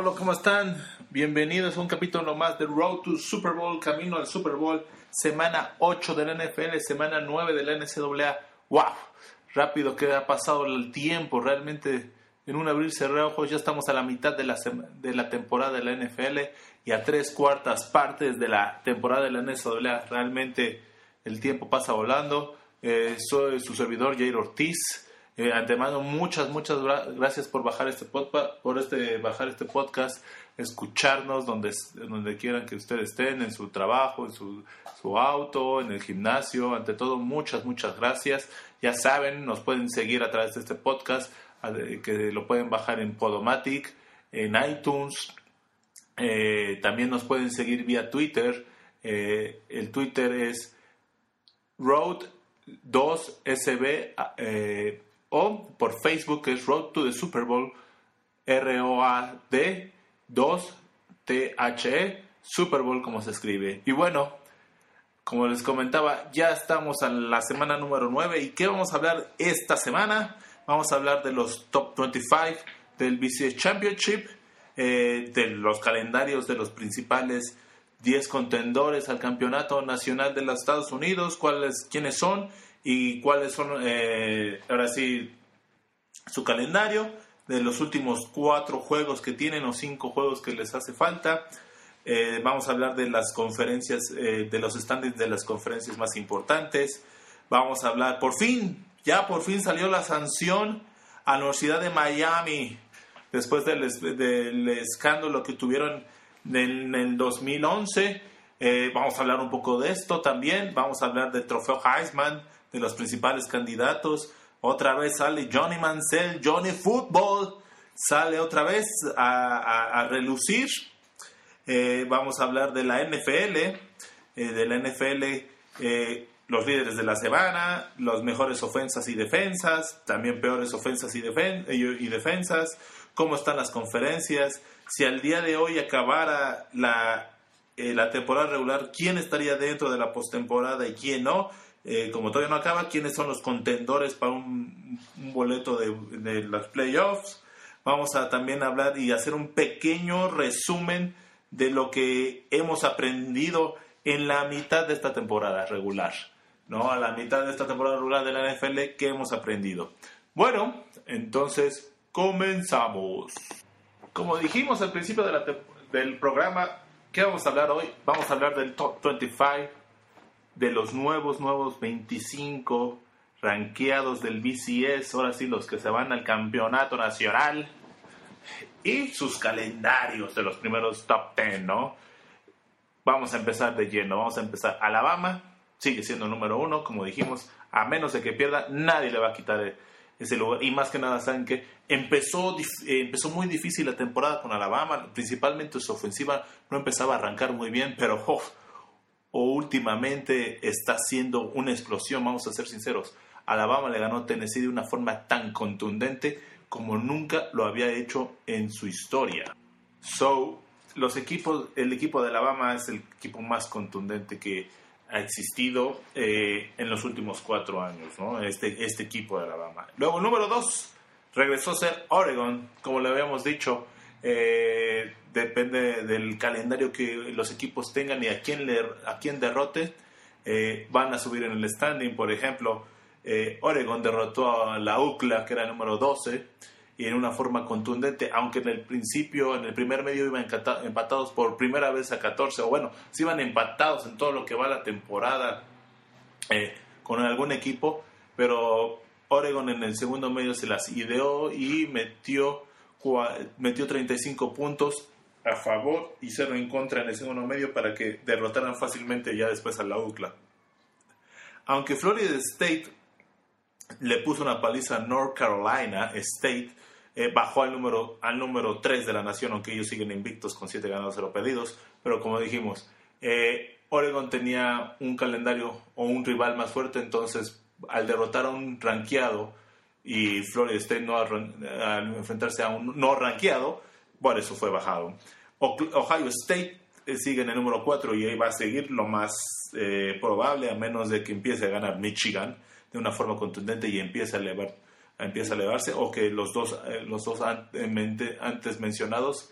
Hola, ¿cómo están? Bienvenidos a un capítulo más de Road to Super Bowl, camino al Super Bowl, semana 8 de la NFL, semana 9 de la NCAA. ¡Wow! Rápido que ha pasado el tiempo, realmente en un abrir cerrar ojos ya estamos a la mitad de la temporada de la NFL y a 3/4 partes de la temporada de la NCAA. Realmente el tiempo pasa volando. Soy su servidor Jair Ortiz. Antemano, muchas gracias por bajar este podcast, escucharnos donde quieran que ustedes estén, en su trabajo, en su auto, en el gimnasio. Ante todo, muchas gracias. Ya saben, nos pueden seguir a través de este podcast, que lo pueden bajar en Podomatic, en iTunes. También nos pueden seguir vía Twitter. El Twitter es Road2SB, o por Facebook es Road to the Super Bowl, ROAD 2THE, Super Bowl como se escribe. Y bueno, como les comentaba, ya estamos en la semana número 9. ¿Y qué vamos a hablar esta semana? Vamos a hablar de los Top 25 del BCS Championship, de los calendarios de los principales 10 contendores al campeonato nacional de los Estados Unidos, quiénes son y cuáles son, ahora sí, su calendario de los últimos 4 juegos que tienen o 5 juegos que les hace falta. Vamos a hablar de las conferencias, de los standings de las conferencias más importantes. Vamos a hablar, por fin salió la sanción a la Universidad de Miami después del escándalo que tuvieron en el 2011. Vamos a hablar un poco de esto también. Vamos a hablar del trofeo Heisman, de los principales candidatos. Otra vez sale Johnny Manziel, Johnny Football, sale otra vez a relucir. Vamos a hablar de la NFL, los líderes de la semana, las mejores ofensas y defensas, también peores ofensas y defensas, cómo están las conferencias, si al día de hoy acabara la temporada regular, quién estaría dentro de la postemporada y quién no. Como todavía no acaba, quiénes son los contendores para un boleto de los playoffs. Vamos a también hablar y hacer un pequeño resumen de lo que hemos aprendido en la mitad de esta temporada regular, ¿no? A la mitad de esta temporada regular de la NFL, ¿qué hemos aprendido? Bueno, entonces comenzamos. Como dijimos al principio del programa, ¿qué vamos a hablar hoy? Vamos a hablar del Top 25, de los nuevos 25 rankeados del BCS, ahora sí, los que se van al campeonato nacional, y sus calendarios de los primeros top 10, ¿no? Vamos a empezar de lleno. Vamos a empezar. Alabama sigue siendo el número 1, como dijimos, a menos de que pierda, nadie le va a quitar ese lugar. Y más que nada, saben que empezó muy difícil la temporada con Alabama, principalmente su ofensiva no empezaba a arrancar muy bien, pero últimamente está siendo una explosión. Vamos a ser sinceros, Alabama le ganó a Tennessee de una forma tan contundente como nunca lo había hecho en su historia. El equipo de Alabama es el equipo más contundente que ha existido en los últimos 4 años, ¿no? Este equipo de Alabama. Luego, número 2, regresó a ser Oregon, como le habíamos dicho. Depende del calendario que los equipos tengan y a quién derrote, van a subir en el standing. Por ejemplo, Oregon derrotó a la UCLA, que era el número 12, y en una forma contundente, aunque en el primer medio iban empatados por primera vez a 14, o bueno, sí iban empatados en todo lo que va la temporada con algún equipo, pero Oregon en el segundo medio se las ideó y metió 35 puntos a favor y 0 en contra en el segundo medio para que derrotaran fácilmente ya después a la UCLA. Aunque Florida State le puso una paliza a North Carolina State, bajó al número 3 de la nación, aunque ellos siguen invictos con 7 ganados, 0 perdidos. Pero como dijimos, Oregon tenía un calendario o un rival más fuerte, entonces al derrotar a un rankeado y Florida State al enfrentarse a un no rankeado, por eso fue bajado. Ohio State sigue en el número 4 y ahí va a seguir lo más probable, a menos de que empiece a ganar Michigan de una forma contundente y empiece a elevarse, o que los dos antes mencionados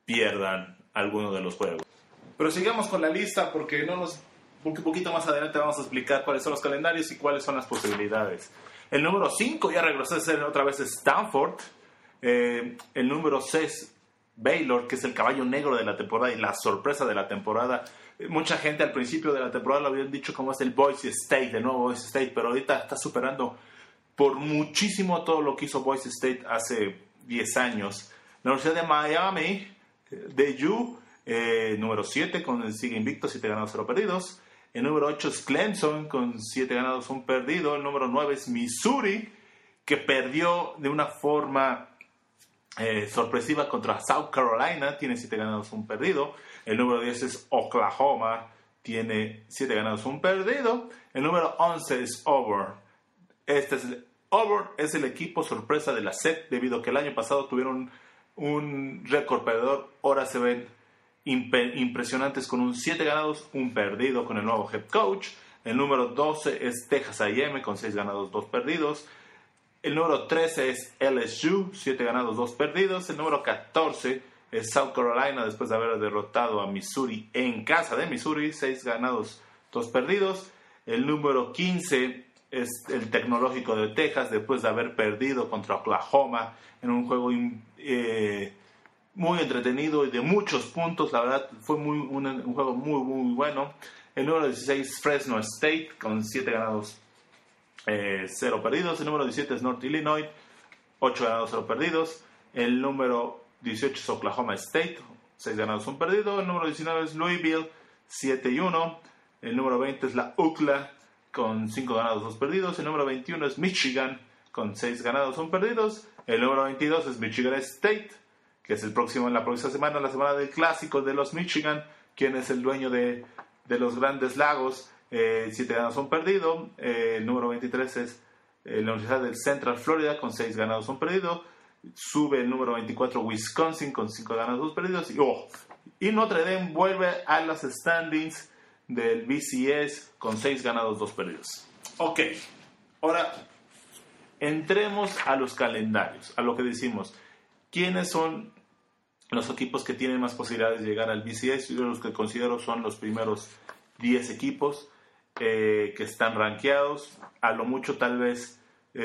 pierdan alguno de los juegos. Pero sigamos con la lista porque un poquito más adelante vamos a explicar cuáles son los calendarios y cuáles son las posibilidades. El número 5 ya regresó a ser otra vez Stanford. El número 6, Baylor, que es el caballo negro de la temporada y la sorpresa de la temporada. Mucha gente al principio de la temporada lo habían dicho como es el Boise State, el nuevo Boise State, pero ahorita está superando por muchísimo todo lo que hizo Boise State hace 10 años. La Universidad de Miami, DU, número 7, sigue invicto, 7 ganados, 0 perdidos. El número 8 es Clemson, con 7 ganados, 1 perdido. El número 9 es Missouri, que perdió de una forma sorpresiva contra South Carolina, tiene 7 ganados, 1 perdido. El número 10 es Oklahoma, tiene 7 ganados, 1 perdido. El número 11 es Auburn. Auburn es el equipo sorpresa de la SEC, debido a que el año pasado tuvieron un récord perdedor. Ahora se ven impresionantes con un 7 ganados, 1 perdido con el nuevo head coach. El número 12 es Texas A&M con 6 ganados, 2 perdidos. El número 13 es LSU, 7 ganados, 2 perdidos. El número 14 es South Carolina, después de haber derrotado a Missouri en casa de Missouri, 6 ganados, 2 perdidos. El número 15 es el Tecnológico de Texas, después de haber perdido contra Oklahoma en un juego muy entretenido y de muchos puntos. La verdad fue un juego muy bueno. El número 16 Fresno State con 7 ganados, 0 perdidos. El número 17 es North Illinois, 8 ganados, 0 perdidos. El número 18 es Oklahoma State, 6 ganados, 1 perdido. El número 19 es Louisville, 7-1. El número 20 es la UCLA con 5 ganados, 2 perdidos. El número 21 es Michigan con 6 ganados, 1 perdidos. El número 22 es Michigan State, que es en la próxima semana, la semana del clásico de los Michigan, quien es el dueño de los Grandes Lagos, 7 ganados, 1 perdido. El número 23 es la Universidad del Central Florida con 6 ganados, 1 perdido. Sube el número 24 Wisconsin con 5 ganados, 2 perdidos. Y Notre Dame vuelve a las standings del BCS con 6 ganados, 2 perdidos. Ok, ahora entremos a los calendarios, a lo que decimos. ¿Quiénes son los equipos que tienen más posibilidades de llegar al BCS? Yo los que considero son los primeros 10 equipos que están rankeados. A lo mucho tal vez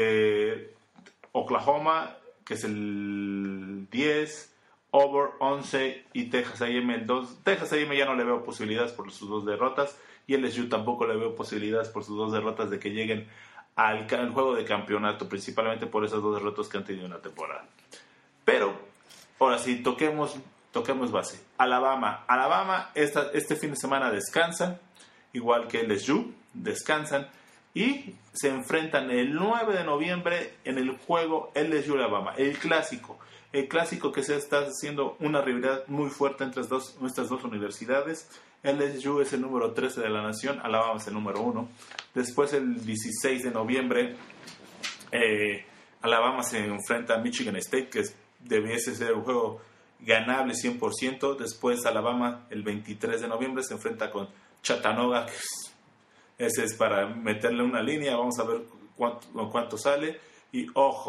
Oklahoma, que es el 10, Auburn 11 y Texas A&M el 2. Texas A&M ya no le veo posibilidades por sus 2 derrotas, y LSU tampoco le veo posibilidades por sus 2 derrotas de que lleguen al juego de campeonato, principalmente por esas 2 derrotas que han tenido en la temporada. Pero ahora sí, toquemos base. Alabama este fin de semana descansa, igual que LSU, descansan y se enfrentan el 9 de noviembre en el juego LSU-Alabama, el clásico que se está haciendo una rivalidad muy fuerte entre nuestras dos universidades. LSU es el número 13 de la nación, Alabama es el número 1. Después, el 16 de noviembre, Alabama se enfrenta a Michigan State, que debiese ser un juego ganable 100%. Después, Alabama, el 23 de noviembre, se enfrenta con Chattanooga, ese es para meterle una línea. Vamos a ver cuánto sale. Y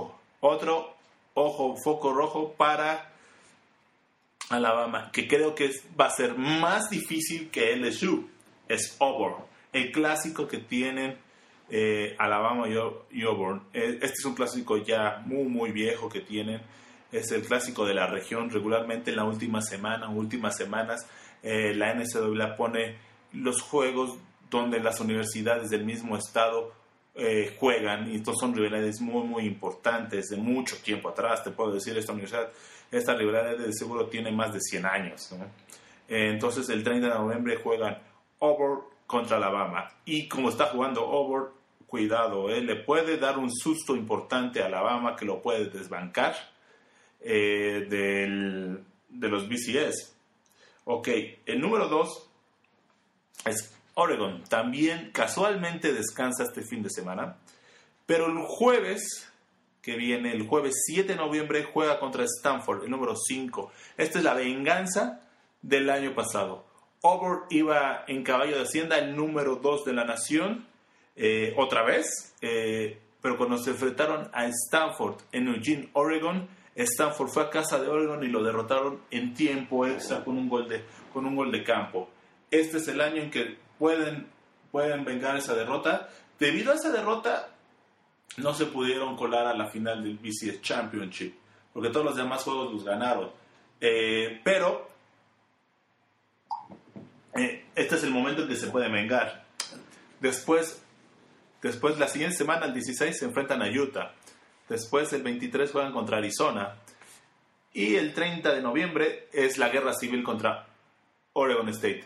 foco rojo para Alabama, que creo que va a ser más difícil que LSU, es Auburn, el clásico que tienen Alabama y Auburn. Este es un clásico ya muy viejo que tienen, es el clásico de la región. Regularmente en la últimas semanas, la NCAA pone los juegos donde las universidades del mismo estado juegan, y estos son rivalidades muy importantes de mucho tiempo atrás. Te puedo decir, esta rivalidad de seguro tiene más de 100 años, ¿no? Entonces el 30 de noviembre juegan Auburn contra Alabama, y como está jugando Auburn, cuidado, le puede dar un susto importante a Alabama, que lo puede desbancar de los BCS. Ok, el número 2 es Oregon. También casualmente descansa este fin de semana, pero el jueves que viene, el jueves 7 de noviembre, juega contra Stanford, el número 5. Esta es la venganza del año pasado. Auburn iba en caballo de hacienda, el número 2 de la nación, otra vez, pero cuando se enfrentaron a Stanford en Eugene, Oregon, Stanford fue a casa de Oregon y lo derrotaron en tiempo extra con un gol de campo. Este es el año en que pueden vengar esa derrota. Debido a esa derrota, no se pudieron colar a la final del BCS Championship, porque todos los demás juegos los ganaron. Pero este es el momento en que se puede vengar. Después, la siguiente semana, el 16, se enfrentan a Utah. Después, el 23, juegan contra Arizona. Y el 30 de noviembre es la guerra civil contra Oregon State.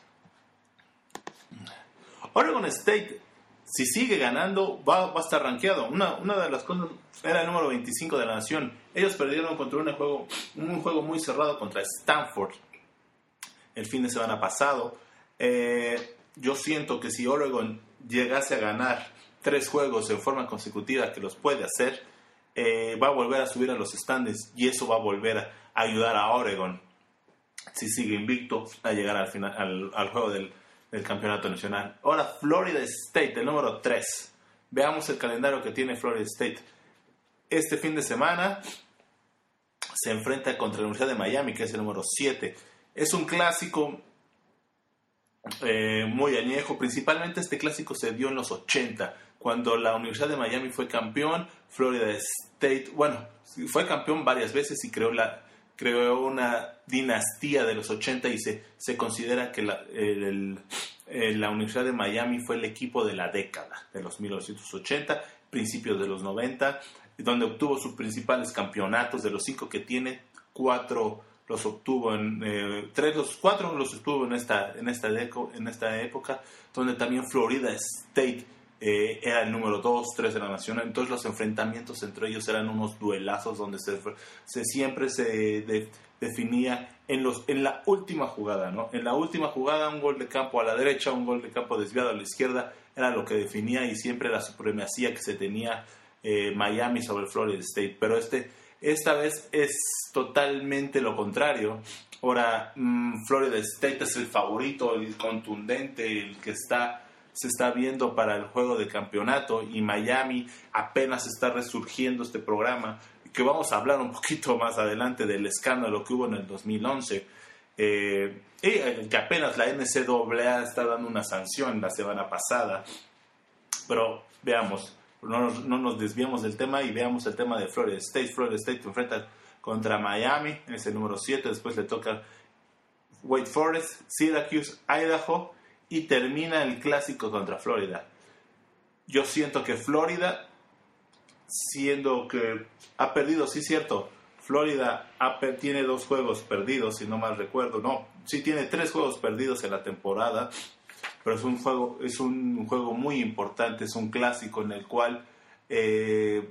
Oregon State, si sigue ganando, va a estar rankeado. Una de las cosas, era el número 25 de la nación. Ellos perdieron contra un juego muy cerrado contra Stanford el fin de semana pasado. Yo siento que si Oregon llegase a ganar 3 juegos en forma consecutiva, que los puede hacer, va a volver a subir a los standings, y eso va a volver a ayudar a Oregon, si sigue invicto, a llegar al final, al juego del campeonato nacional. Ahora, Florida State, el número 3. Veamos el calendario que tiene Florida State. Este fin de semana se enfrenta contra la Universidad de Miami, que es el número 7. Es un clásico muy añejo. Principalmente este clásico se dio en los 80, cuando la Universidad de Miami fue campeón. Florida State, fue campeón varias veces y creó una dinastía de los 80, y se considera que la Universidad de Miami fue el equipo de la década, de los 1980, principios de los 90, donde obtuvo sus principales campeonatos. De los 5 que tiene, 4 los obtuvo los 4 los obtuvo en esta época, donde también Florida State era el número 2, 3 de la nación. Entonces los enfrentamientos entre ellos eran unos duelazos donde siempre se definía en la última jugada, ¿no? En la última jugada, un gol de campo a la derecha, un gol de campo desviado a la izquierda, era lo que definía, y siempre la supremacía que se tenía Miami sobre Florida State. Pero esta vez es totalmente lo contrario. Ahora Florida State es el favorito, el contundente, el que se está viendo para el juego de campeonato, y Miami apenas está resurgiendo este programa, que vamos a hablar un poquito más adelante del escándalo que hubo en el 2011, y que apenas la NCAA está dando una sanción la semana pasada. Pero veamos, no nos desviamos del tema y veamos el tema de Florida State. Florida State se enfrenta contra Miami, es el número 7, después le toca Wake Forest, Syracuse, Idaho, y termina el clásico contra Florida. Yo siento que Florida, siendo que ha perdido, sí, cierto, Florida tiene 2 juegos perdidos, si no mal recuerdo. No, sí tiene 3 juegos perdidos en la temporada, pero es un juego muy importante, es un clásico en el cual se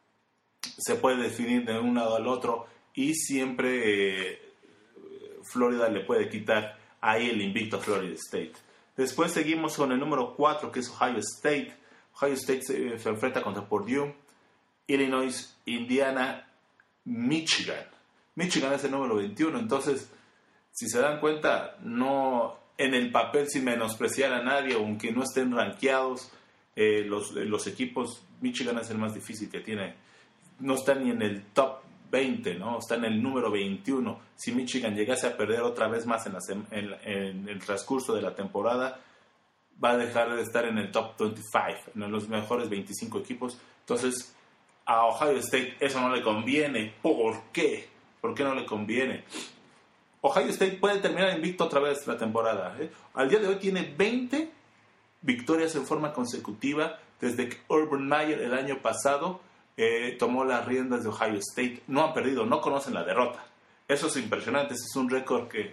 puede definir de un lado al otro, y siempre Florida le puede quitar ahí el invicto a Florida State. Después seguimos con el número 4, que es Ohio State. Ohio State se enfrenta contra Purdue, Illinois, Indiana, Michigan. Michigan es el número 21. Entonces, si se dan cuenta, no en el papel, sin menospreciar a nadie, aunque no estén rankeados los equipos, Michigan es el más difícil que tiene. No está ni en el top 20, ¿no? Está en el número 21. Si Michigan llegase a perder otra vez más en el transcurso de la temporada, va a dejar de estar en el top 25, en los mejores 25 equipos. Entonces, a Ohio State eso no le conviene. ¿Por qué? ¿Por qué no le conviene? Ohio State puede terminar invicto otra vez la temporada. Al día de hoy tiene 20 victorias en forma consecutiva desde que Urban Meyer el año pasado tomó las riendas de Ohio State. No han perdido, no conocen la derrota. Eso es impresionante, ese es un récord que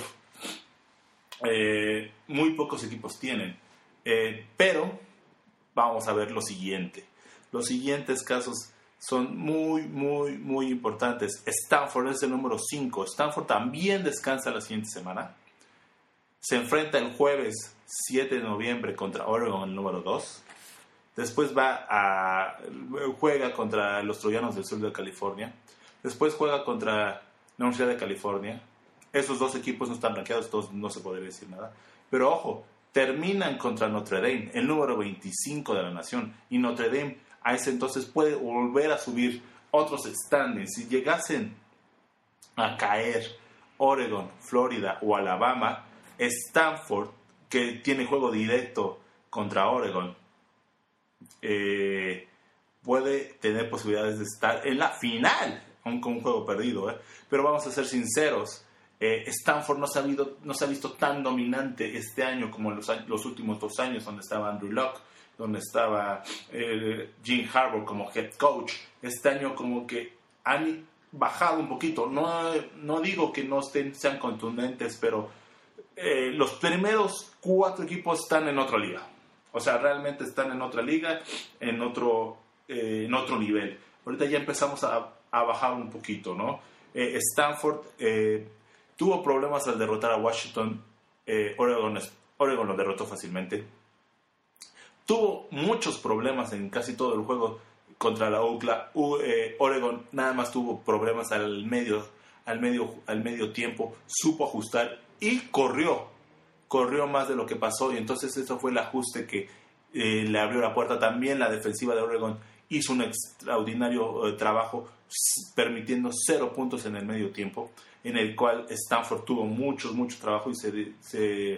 muy pocos equipos tienen. Pero vamos a ver lo siguiente. Los siguientes casos son muy, muy, muy importantes. Stanford es el número 5. Stanford también descansa la siguiente semana. Se enfrenta el jueves 7 de noviembre contra Oregon, el número 2. Después juega contra los Troyanos del Sur de California. Después juega contra la Universidad de California. Esos 2 equipos no están rankeados, todos no se podría decir nada. Pero ojo, terminan contra Notre Dame, el número 25 de la nación. Y Notre Dame a ese entonces puede volver a subir otros standings, si llegasen a caer Oregon, Florida o Alabama, Stanford, que tiene juego directo contra Oregon, puede tener posibilidades de estar en la final, aunque un juego perdido, pero vamos a ser sinceros, Stanford no se ha visto tan dominante este año como los últimos 2 años, donde estaba Andrew Luck, donde estaba Jim Harbaugh como head coach. Este año como que han bajado un poquito. No digo que no sean contundentes, pero los primeros 4 equipos están en otra liga. O sea, realmente están en otra liga, en otro nivel. Ahorita ya empezamos a bajar un poquito, ¿no? Stanford tuvo problemas al derrotar a Washington. Oregon lo derrotó fácilmente. Tuvo muchos problemas en casi todo el juego contra la UCLA. Oregon nada más tuvo problemas al medio tiempo. Supo ajustar y corrió más de lo que pasó, y entonces eso fue el ajuste que le abrió la puerta. También la defensiva de Oregon hizo un extraordinario trabajo, permitiendo 0 puntos en el medio tiempo, en el cual Stanford tuvo mucho trabajo y se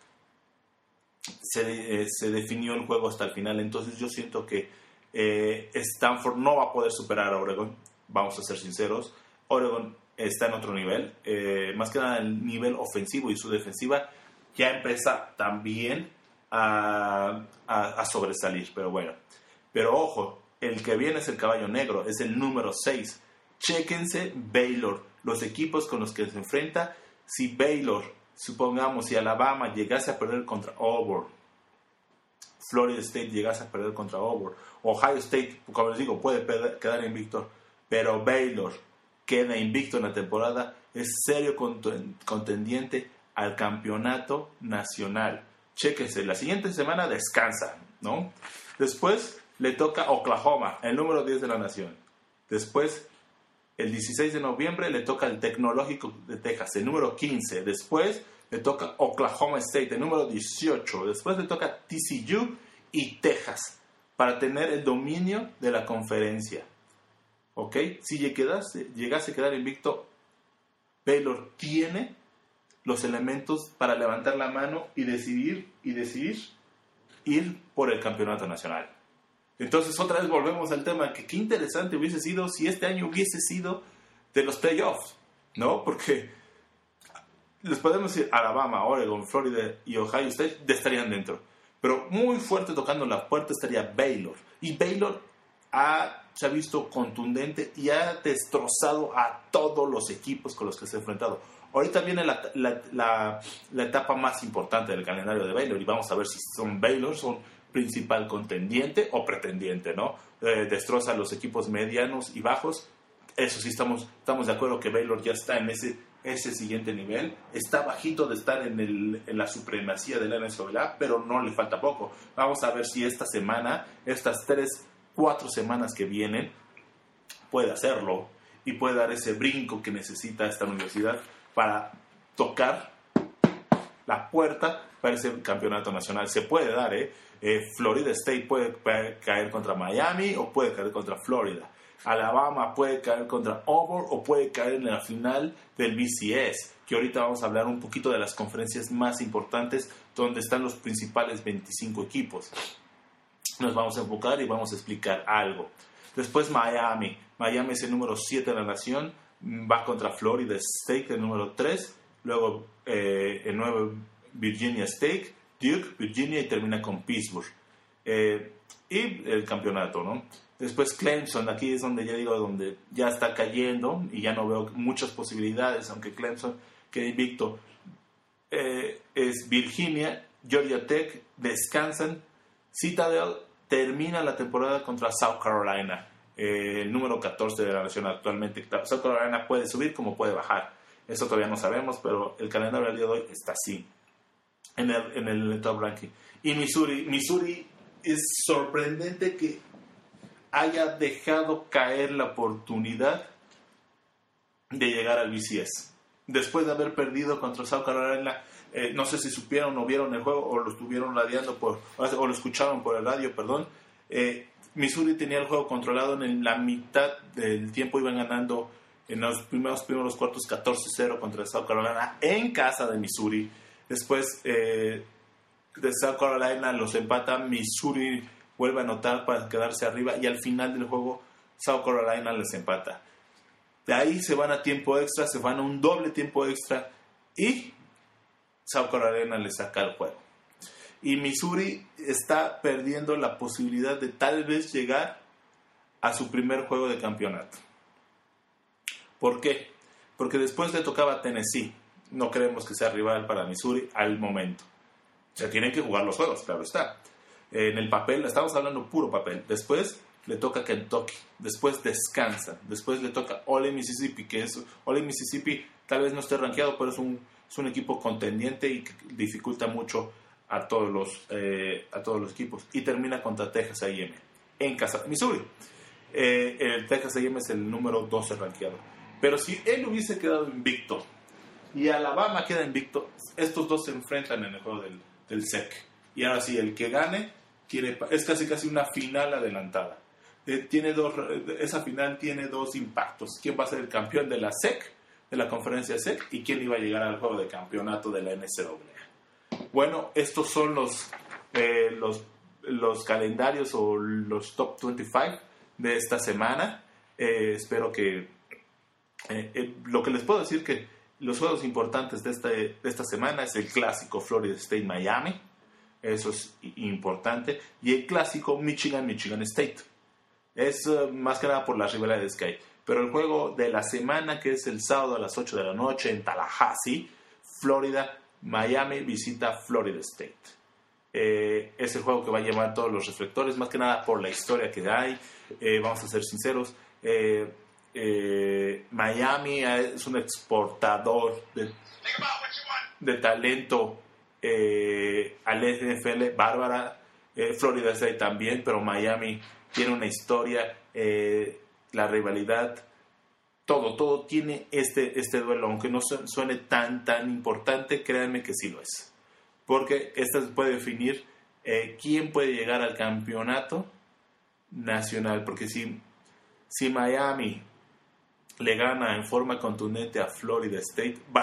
definió el juego hasta el final. Entonces yo siento que Stanford no va a poder superar a Oregon, vamos a ser sinceros. Oregon está en otro nivel, más que nada el nivel ofensivo, y su defensiva ya empieza también a sobresalir, pero bueno. Pero ojo, el que viene es el caballo negro, es el número 6. Chéquense Baylor, los equipos con los que se enfrenta. Si Baylor, supongamos, si Alabama llegase a perder contra Auburn, Florida State llegase a perder contra Auburn, Ohio State, como les digo, puede quedar invicto, pero Baylor queda invicto en la temporada, es serio contendiente al campeonato nacional. Chéquense, la siguiente semana descansa, ¿no? Después le toca Oklahoma, el número 10 de la nación. Después, el 16 de noviembre, le toca el Tecnológico de Texas, el número 15. Después le toca Oklahoma State, el número 18. Después le toca TCU y Texas, para tener el dominio de la conferencia. ¿Ok? Si llegase a quedar invicto, Baylor tiene los elementos para levantar la mano y decidir ir por el campeonato nacional. Entonces otra vez volvemos al tema, que qué interesante hubiese sido si este año hubiese sido de los playoffs, ¿no? Porque les podemos decir Alabama, Oregon, Florida y Ohio State estarían dentro, pero muy fuerte tocando la puerta estaría Baylor, y Baylor se ha visto contundente y ha destrozado a todos los equipos con los que se ha enfrentado. Ahorita viene la etapa más importante del calendario de Baylor, y vamos a ver si son principal contendiente o pretendiente, ¿no? Destroza a los equipos medianos y bajos. Eso sí, estamos de acuerdo que Baylor ya está en ese siguiente nivel. Está bajito de estar en la supremacía de la NCAA, pero no le falta poco. Vamos a ver si esta semana, estas 3-4 semanas que vienen, puede hacerlo y puede dar ese brinco que necesita esta universidad para tocar la puerta para ese campeonato nacional. Se puede dar, Florida State puede caer contra Miami o puede caer contra Florida. Alabama puede caer contra Auburn o puede caer en la final del BCS, que ahorita vamos a hablar un poquito de las conferencias más importantes donde están los principales 25 equipos. Nos vamos a enfocar y vamos a explicar algo. Después Miami es el número 7 de la nación, va contra Florida State, el número 3, luego el nuevo Virginia State, Duke, Virginia, y termina con Pittsburgh. Y el campeonato, ¿no? Después Clemson, aquí es donde ya digo, donde ya está cayendo y ya no veo muchas posibilidades, aunque Clemson quede invicto. Es Virginia, Georgia Tech, descansan. Citadel termina la temporada contra South Carolina, el número 14 de la nación actualmente. South Carolina puede subir como puede bajar. Eso todavía no sabemos, pero el calendario del día de hoy está así, en el top ranking. Y Missouri es sorprendente que haya dejado caer la oportunidad de llegar al BCS. Después de haber perdido contra South Carolina, no sé si supieron o vieron el juego o lo estuvieron radiando o lo escucharon por el radio, perdón. Missouri tenía el juego controlado en la mitad del tiempo, iban ganando en los primeros cuartos 14-0 contra South Carolina en casa de Missouri. Después de South Carolina los empata, Missouri vuelve a anotar para quedarse arriba y al final del juego South Carolina les empata. De ahí se van a tiempo extra, se van a un doble tiempo extra y South Carolina les saca el juego. Y Missouri está perdiendo la posibilidad de tal vez llegar a su primer juego de campeonato. ¿Por qué? Porque después le tocaba a Tennessee. No creemos que sea rival para Missouri al momento. Se tienen que jugar los juegos, claro está. En el papel, estamos hablando puro papel. Después le toca a Kentucky. Después descansa. Después le toca Ole Mississippi, que es Ole Mississippi tal vez no esté rankeado, pero es un equipo contendiente y que dificulta mucho a todos los equipos. Y termina contra Texas A&M en casa de Missouri. El Texas A&M es el número 12 rankeado. Pero si él hubiese quedado invicto y Alabama queda invicto, estos dos se enfrentan en el juego del SEC. Y ahora sí, el que gane es casi una final adelantada. Esa final tiene dos impactos. ¿Quién va a ser el campeón de la SEC, de la conferencia SEC, y quién iba a llegar al juego de campeonato de la NCAA? Bueno, estos son los calendarios o los top 25 de esta semana. Espero que lo que les puedo decir que los juegos importantes de esta semana es el clásico Florida State-Miami, eso es importante, y el clásico Michigan State. Es más que nada por la rivalidad de Sky. Pero el juego de la semana, que es el sábado a las 8 de la noche en Tallahassee, Florida, Miami visita Florida State. Es el juego que va a llevar todos los reflectores, más que nada por la historia que hay. Vamos a ser sinceros, Miami es un exportador de talento al NFL bárbara. Florida State también, pero Miami tiene una historia, la rivalidad, todo tiene este duelo, aunque no suene tan importante, créanme que sí lo es, porque esta puede definir quién puede llegar al campeonato nacional, porque si Miami le gana en forma contundente a Florida State, va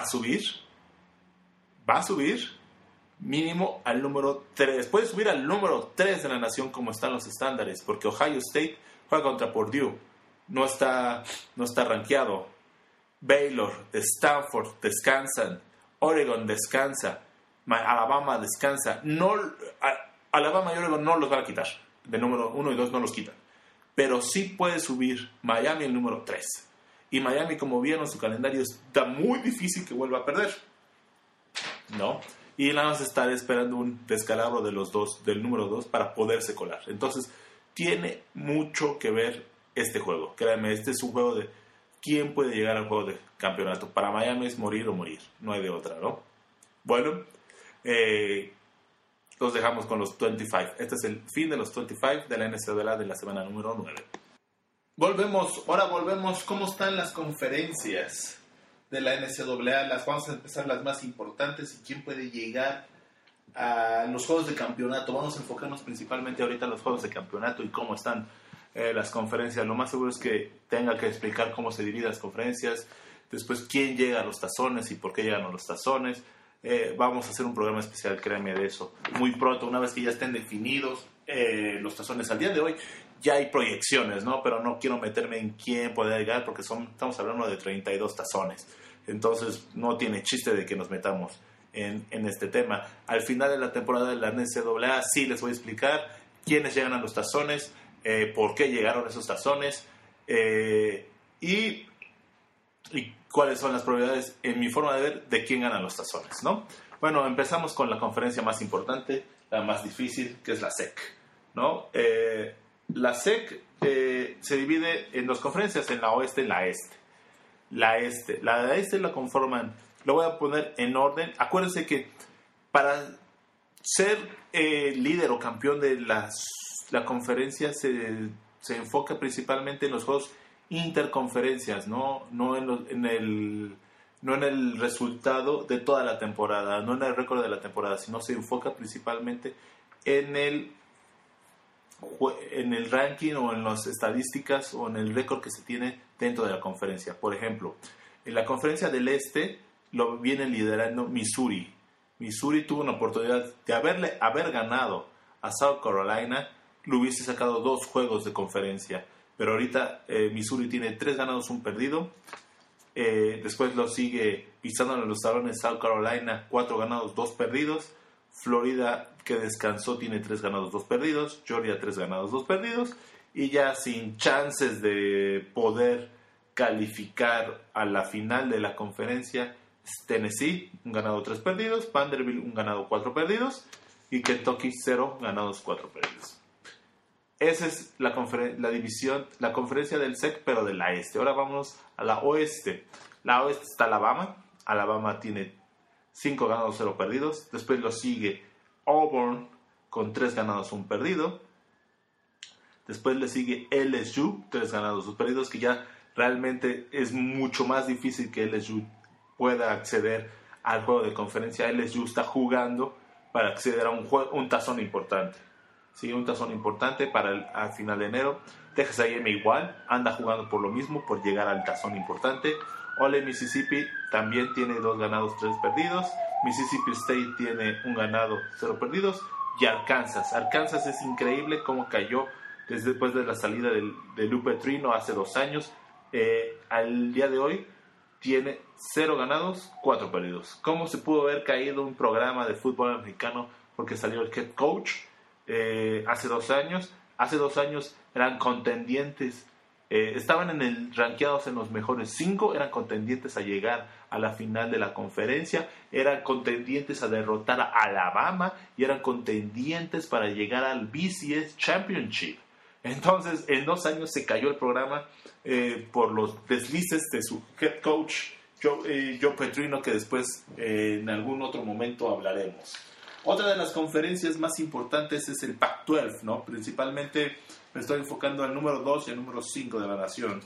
a subir mínimo al número 3, puede subir al número 3 de la nación como están los estándares, porque Ohio State juega contra Purdue, no está rankeado. Baylor, Stanford descansan, Oregon descansa, Alabama descansa. Alabama y Oregon no los van a quitar, de número 1 y 2 no los quitan, pero sí puede subir Miami el número 3. Y Miami, como vieron su calendario, está muy difícil que vuelva a perder, ¿no? Y nada más estar esperando un descalabro de los dos, del número 2, para poderse colar. Entonces, tiene mucho que ver este juego. Créanme, este es un juego de quién puede llegar al juego de campeonato. Para Miami es morir o morir, no hay de otra, ¿no? Bueno, los dejamos con los 25. Este es el fin de los 25 de la NCAA de la semana número 9. Volvemos. ¿Cómo están las conferencias de la NCAA? Vamos a empezar las más importantes y quién puede llegar a los juegos de campeonato. Vamos a enfocarnos principalmente ahorita en los juegos de campeonato y cómo están las conferencias. Lo más seguro es que tenga que explicar cómo se dividen las conferencias, después quién llega a los tazones y por qué llegan a los tazones. Vamos a hacer un programa especial, créanme, de eso muy pronto, una vez que ya estén definidos los tazones. Al día de hoy ya hay proyecciones, ¿no? Pero no quiero meterme en quién puede llegar porque estamos hablando de 32 tazones. Entonces no tiene chiste de que nos metamos en este tema. Al final de la temporada de la NCAA sí les voy a explicar quiénes llegan a los tazones, por qué llegaron esos tazones y cuáles son las probabilidades, en mi forma de ver, de quién gana los tazones, ¿no? Bueno, empezamos con la conferencia más importante, la más difícil, que es la SEC, ¿no? La SEC se divide en dos conferencias, en la oeste y la este. La este la conforman, lo voy a poner en orden. Acuérdense que para ser líder o campeón de la conferencia se enfoca principalmente en los juegos interconferencias, no en el resultado de toda la temporada, no en el récord de la temporada, sino se enfoca principalmente en en el ranking o en las estadísticas o en el récord que se tiene dentro de la conferencia. Por ejemplo, en la conferencia del Este lo viene liderando Missouri. Missouri tuvo una oportunidad de haber ganado a South Carolina, lo hubiese sacado 2 juegos de conferencia. Pero ahorita Missouri tiene 3 ganados, 1 perdido. Después lo sigue pisándole los talones South Carolina, 4 ganados, 2 perdidos. Florida, que descansó, tiene 3 ganados, 2 perdidos. Georgia, 3 ganados, 2 perdidos. Y ya sin chances de poder calificar a la final de la conferencia, Tennessee, 1 ganado, 3 perdidos. Vanderbilt, 1 ganado, 4 perdidos. Y Kentucky, 0 ganados, 4 perdidos. Esa es la división, la conferencia del SEC, pero de la este. Ahora vamos a la oeste. La oeste está Alabama. Alabama tiene 5 ganados, 0 perdidos. Después lo sigue Auburn con 3 ganados, 1 perdido. Después le sigue LSU, 3 ganados, 2 perdidos, que ya realmente es mucho más difícil que LSU pueda acceder al juego de conferencia. LSU está jugando para acceder a un tazón importante. Sí, un tazón importante para al final de enero. Texas A&M igual, anda jugando por lo mismo, por llegar al tazón importante. Ole Mississippi también tiene 2 ganados, 3 perdidos. Mississippi State tiene 1 ganado, 0 perdidos. Y Arkansas es increíble cómo cayó después de la salida de Lupe Trino hace 2 años. Al día de hoy tiene 0 ganados, 4 perdidos. ¿Cómo se pudo haber caído un programa de fútbol americano porque salió el head coach? Hace 2 años. Hace 2 años eran contendientes, estaban rankeados en los mejores 5, eran contendientes a llegar a la final de la conferencia, eran contendientes a derrotar a Alabama y eran contendientes para llegar al BCS Championship. Entonces, en 2 años se cayó el programa por los deslices de su head coach, Joe Petrino, que después en algún otro momento hablaremos. Otra de las conferencias más importantes es el Pac-12, ¿no? Principalmente me estoy enfocando al número 2 y al número 5 de la nación.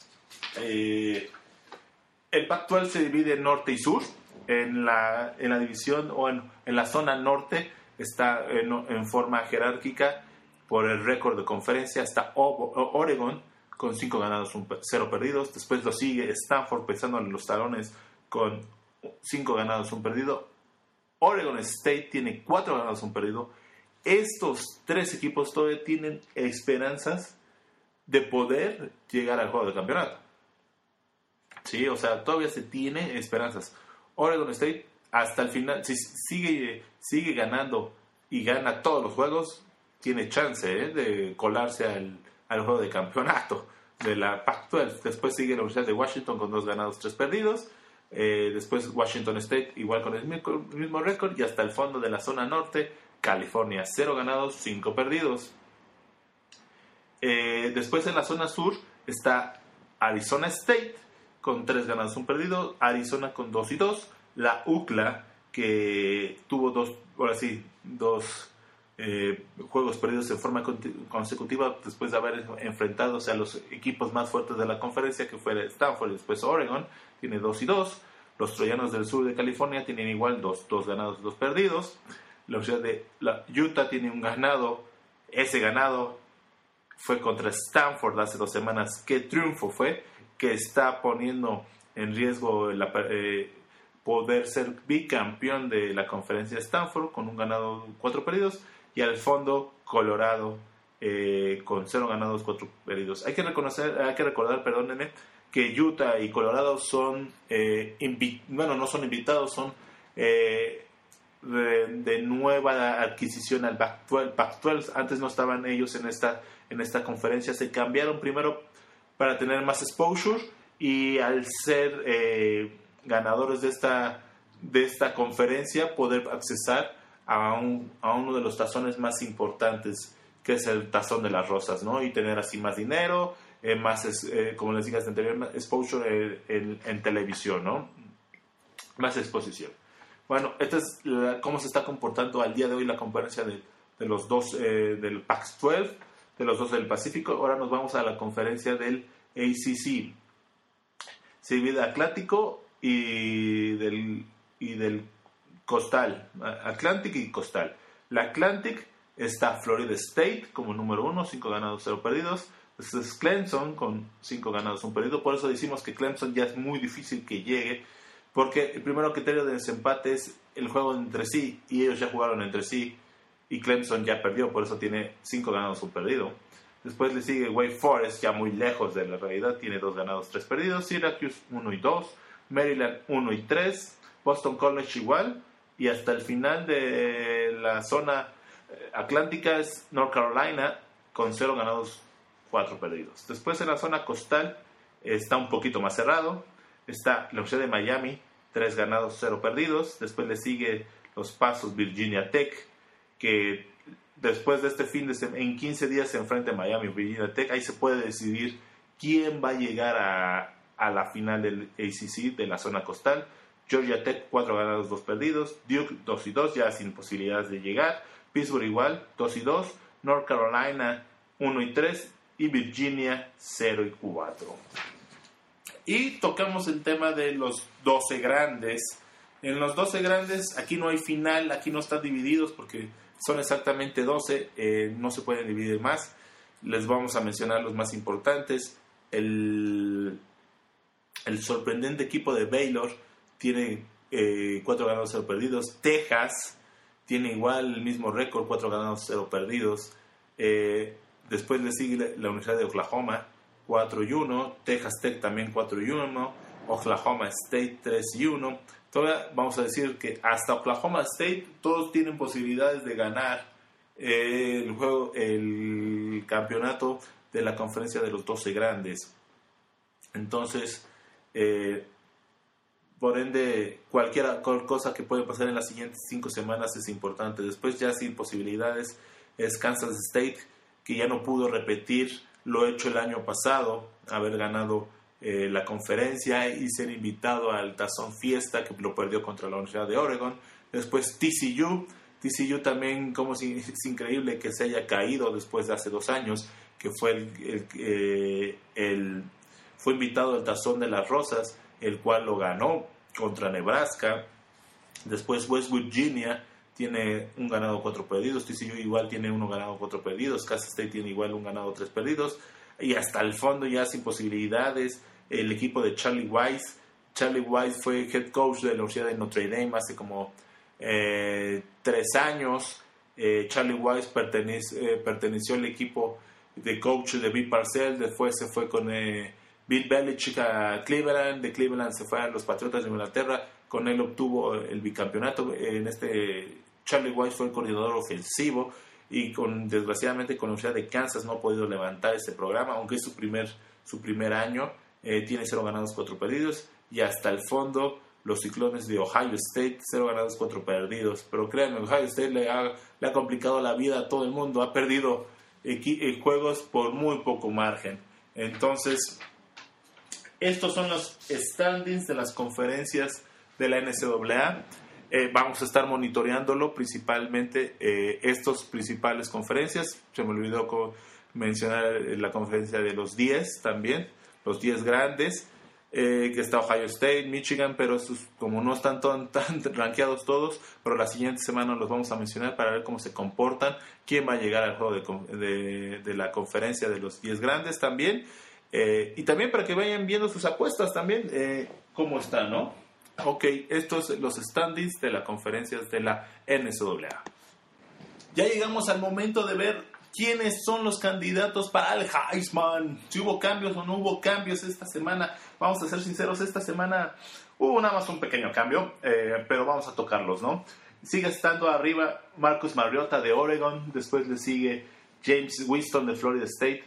El Pac-12 se divide en norte y sur. En la división o en la zona norte está en forma jerárquica por el récord de conferencia. Está Oregon con 5 ganados, 0 perdidos. Después lo sigue Stanford pesándole los talones con 5 ganados, 1 perdido. Oregon State tiene 4 ganados, 1 perdido. Estos 3 equipos todavía tienen esperanzas de poder llegar al juego de campeonato. Sí, o sea, todavía se tiene esperanzas. Oregon State hasta el final, si sigue ganando y gana todos los juegos, tiene chance de colarse al juego de campeonato de la Pac-12. Después sigue la Universidad de Washington con 2 ganados, 3 perdidos. Después Washington State igual con el mismo récord. Y hasta el fondo de la zona norte, California, 0 ganados, 5 perdidos. Después en la zona sur está Arizona State con 3 ganados, 1 perdido. Arizona con 2 y 2. La UCLA, que tuvo 2 juegos perdidos en forma consecutiva después de haber enfrentado a los equipos más fuertes de la conferencia, que fue Stanford y después Oregon, tiene 2 y 2. Los Troyanos del sur de California tienen igual 2 ganados, 2 perdidos. La Universidad de Utah tiene 1 ganado. Ese ganado fue contra Stanford hace 2 semanas. ¿Qué triunfo fue? Que está poniendo en riesgo poder ser bicampeón de la conferencia de Stanford con 1 ganado, 4 perdidos. Y al fondo, Colorado con 0 ganados, 4 perdidos. Hay que recordar, que Utah y Colorado son no son invitados, son de nueva adquisición al Pac-12. Antes no estaban ellos en esta conferencia. Se cambiaron primero para tener más exposure y al ser ganadores de esta conferencia poder accesar a uno de los tazones más importantes, que es el tazón de las rosas, ¿no? Y tener así más dinero, más, como les dije anteriormente, exposure en televisión, ¿no? Más exposición. Bueno, esta es cómo se está comportando al día de hoy la conferencia de los dos del Pac-12, de los 2 del Pacífico. Ahora nos vamos a la conferencia del ACC. Se divide Atlántico y del Costal, Atlantic y Costal. La Atlantic Está Florida State como número 1, 5 ganados, 0 perdidos. Después es Clemson con 5 ganados, 1 perdido. Por eso decimos que Clemson ya es muy difícil que llegue, porque el primer criterio de desempate es el juego entre sí, y ellos ya jugaron entre sí, y Clemson ya perdió, por eso tiene 5 ganados, 1 perdido. Después le sigue Wake Forest, ya muy lejos de la realidad, tiene 2 ganados, 3 perdidos. Syracuse 1 y 2, Maryland 1 y 3, Boston College igual, y hasta el final de la zona atlántica es North Carolina con 0 ganados, 4 perdidos. Después en la zona costal está un poquito más cerrado, está la Universidad de Miami, 3 ganados, 0 perdidos. Después le sigue los Pasos Virginia Tech, que después de este en 15 días se enfrenta a Miami Virginia Tech. Ahí se puede decidir quién va a llegar a la final del ACC de la zona costal. Georgia Tech 4 ganados, 2 perdidos. Duke 2 y 2, ya sin posibilidades de llegar. Pittsburgh igual, 2 y 2. North Carolina 1 y 3. Y Virginia 0 y 4. Y tocamos el tema de los 12 grandes. En los 12 grandes aquí no hay final, aquí no están divididos porque son exactamente 12, no se pueden dividir más. Les vamos a mencionar los más importantes. El sorprendente equipo de Baylor tiene 4 ganados, 0 perdidos. Texas tiene igual el mismo récord, 4 ganados, 0 perdidos. Después le sigue la Universidad de Oklahoma, 4 y 1. Texas Tech también 4 y 1. Oklahoma State 3 y 1. Todavía vamos a decir que hasta Oklahoma State todos tienen posibilidades de ganar el campeonato de la conferencia de los 12 grandes. Entonces, por ende, cualquier cosa que puede pasar en las siguientes 5 semanas es importante. Después, ya sin posibilidades, es Kansas State, que ya no pudo repetir lo hecho el año pasado, haber ganado la conferencia y ser invitado al Tazón Fiesta, que lo perdió contra la Universidad de Oregon. Después TCU también, como es increíble que se haya caído después de hace 2 años, que fue fue invitado al Tazón de las Rosas, el cual lo ganó contra Nebraska. Después West Virginia tiene 1 ganado, 4 perdidos. TCU igual tiene 1 ganado, 4 perdidos. Kansas State tiene igual 1 ganado, 3 perdidos. Y hasta el fondo ya sin posibilidades, el equipo de Charlie Weis. Charlie Weis fue head coach de la Universidad de Notre Dame hace como 3 años. Charlie Weis perteneció al equipo de coach de Bill Parcells. Después se fue con Bill Belichick a Cleveland. De Cleveland se fue a los Patriotas de Inglaterra. Con él obtuvo el bicampeonato. Charlie Weis fue el coordinador ofensivo y desgraciadamente con la Universidad de Kansas no ha podido levantar ese programa, aunque es su primer año. Tiene 0 ganados, 4 perdidos. Y hasta el fondo, los Ciclones de Ohio State, 0 ganados, 4 perdidos. Pero créanme, Ohio State le ha complicado la vida a todo el mundo. Ha perdido juegos por muy poco margen. Entonces, estos son los standings de las conferencias de la NCAA. Vamos a estar monitoreándolo principalmente, estas principales conferencias. Se me olvidó mencionar la conferencia de los 10 también, los 10 grandes, que está Ohio State, Michigan, pero estos, como no están tan rankeados todos, pero la siguiente semana los vamos a mencionar para ver cómo se comportan, quién va a llegar al juego de la conferencia de los 10 grandes también, y también para que vayan viendo sus apuestas también, cómo están, ¿no? Ok, estos son los standings de las conferencias de la NCAA. Ya llegamos al momento de ver quiénes son los candidatos para el Heisman. Si hubo cambios o no hubo cambios esta semana. Vamos a ser sinceros, esta semana hubo nada más un pequeño cambio, pero vamos a tocarlos, ¿no? Sigue estando arriba Marcus Mariota de Oregon. Después le sigue James Winston de Florida State.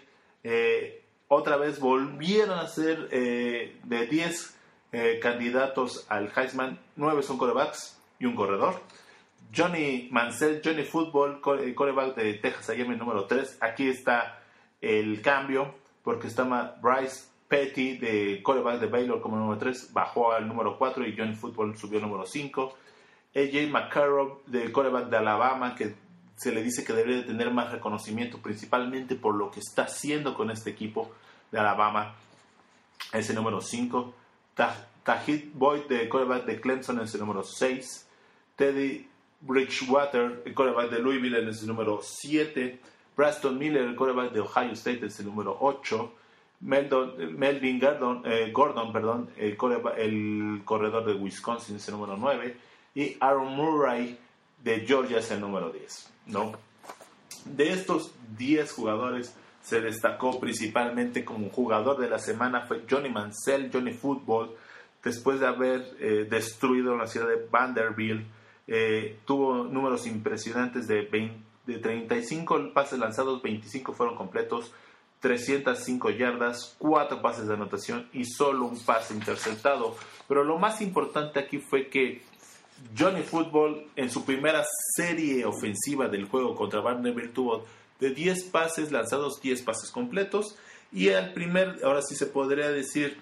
Otra vez volvieron a ser de 10 candidatos al Heisman, 9 son quarterbacks y un corredor. Johnny Manziel, Johnny Football, quarterback de Texas A&M número 3. Aquí está el cambio, porque está Bryce Petty, de quarterback de Baylor, como número 3, bajó al número 4 y Johnny Football subió al número 5. AJ McCarron, del quarterback de Alabama, que se le dice que debería de tener más reconocimiento, principalmente por lo que está haciendo con este equipo de Alabama, es el número 5. Tajid Boyd, de quarterback de Clemson, es el número 6. Teddy Bridgewater, el quarterback de Louisville, es el número 7. Braxton Miller, el quarterback de Ohio State, es el número 8. Melvin Gordon, el corredor de Wisconsin, es el número 9. Y Aaron Murray de Georgia es el número 10, ¿no? De estos 10 jugadores se destacó principalmente como jugador de la semana fue Johnny Manziel, Johnny Football, después de haber destruido la ciudad de Vanderbilt. Tuvo números impresionantes de 35 pases lanzados, 25 fueron completos, 305 yardas, 4 pases de anotación y solo un pase interceptado. Pero lo más importante aquí fue que Johnny Football en su primera serie ofensiva del juego contra Vanderbilt tuvo de 10 pases lanzados, 10 pases completos, y ahora sí se podría decir,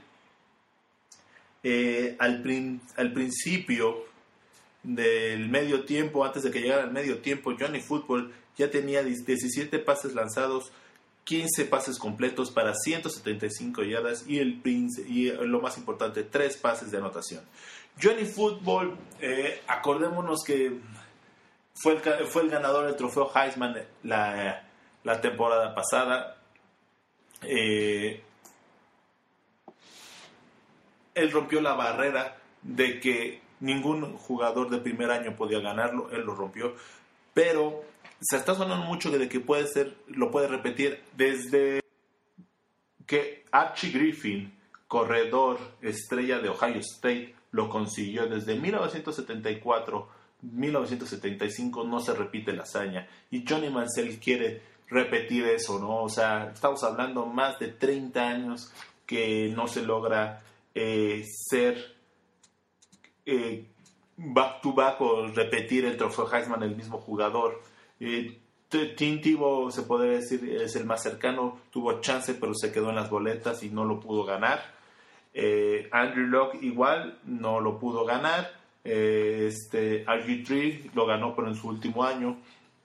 al principio del medio tiempo, antes de que llegara el medio tiempo, Johnny Football ya tenía 17 pases lanzados, 15 pases completos para 175 yardas y lo más importante, 3 pases de anotación. Johnny Football, acordémonos que fue el ganador del trofeo Heisman la temporada pasada. Él rompió la barrera de que ningún jugador de primer año podía ganarlo, él lo rompió, pero se está sonando mucho de que lo puede repetir desde que Archie Griffin, corredor estrella de Ohio State, lo consiguió desde 1974-1975, no se repite la hazaña, y Johnny Manziel quiere repetir eso, ¿no? O sea, estamos hablando más de 30 años que no se logra ser back to back o repetir el trofeo Heisman el mismo jugador. Tim Tebow, se podría decir, es el más cercano, tuvo chance pero se quedó en las boletas y no lo pudo ganar. Andrew Luck igual no lo pudo ganar. RG3 lo ganó pero en su último año.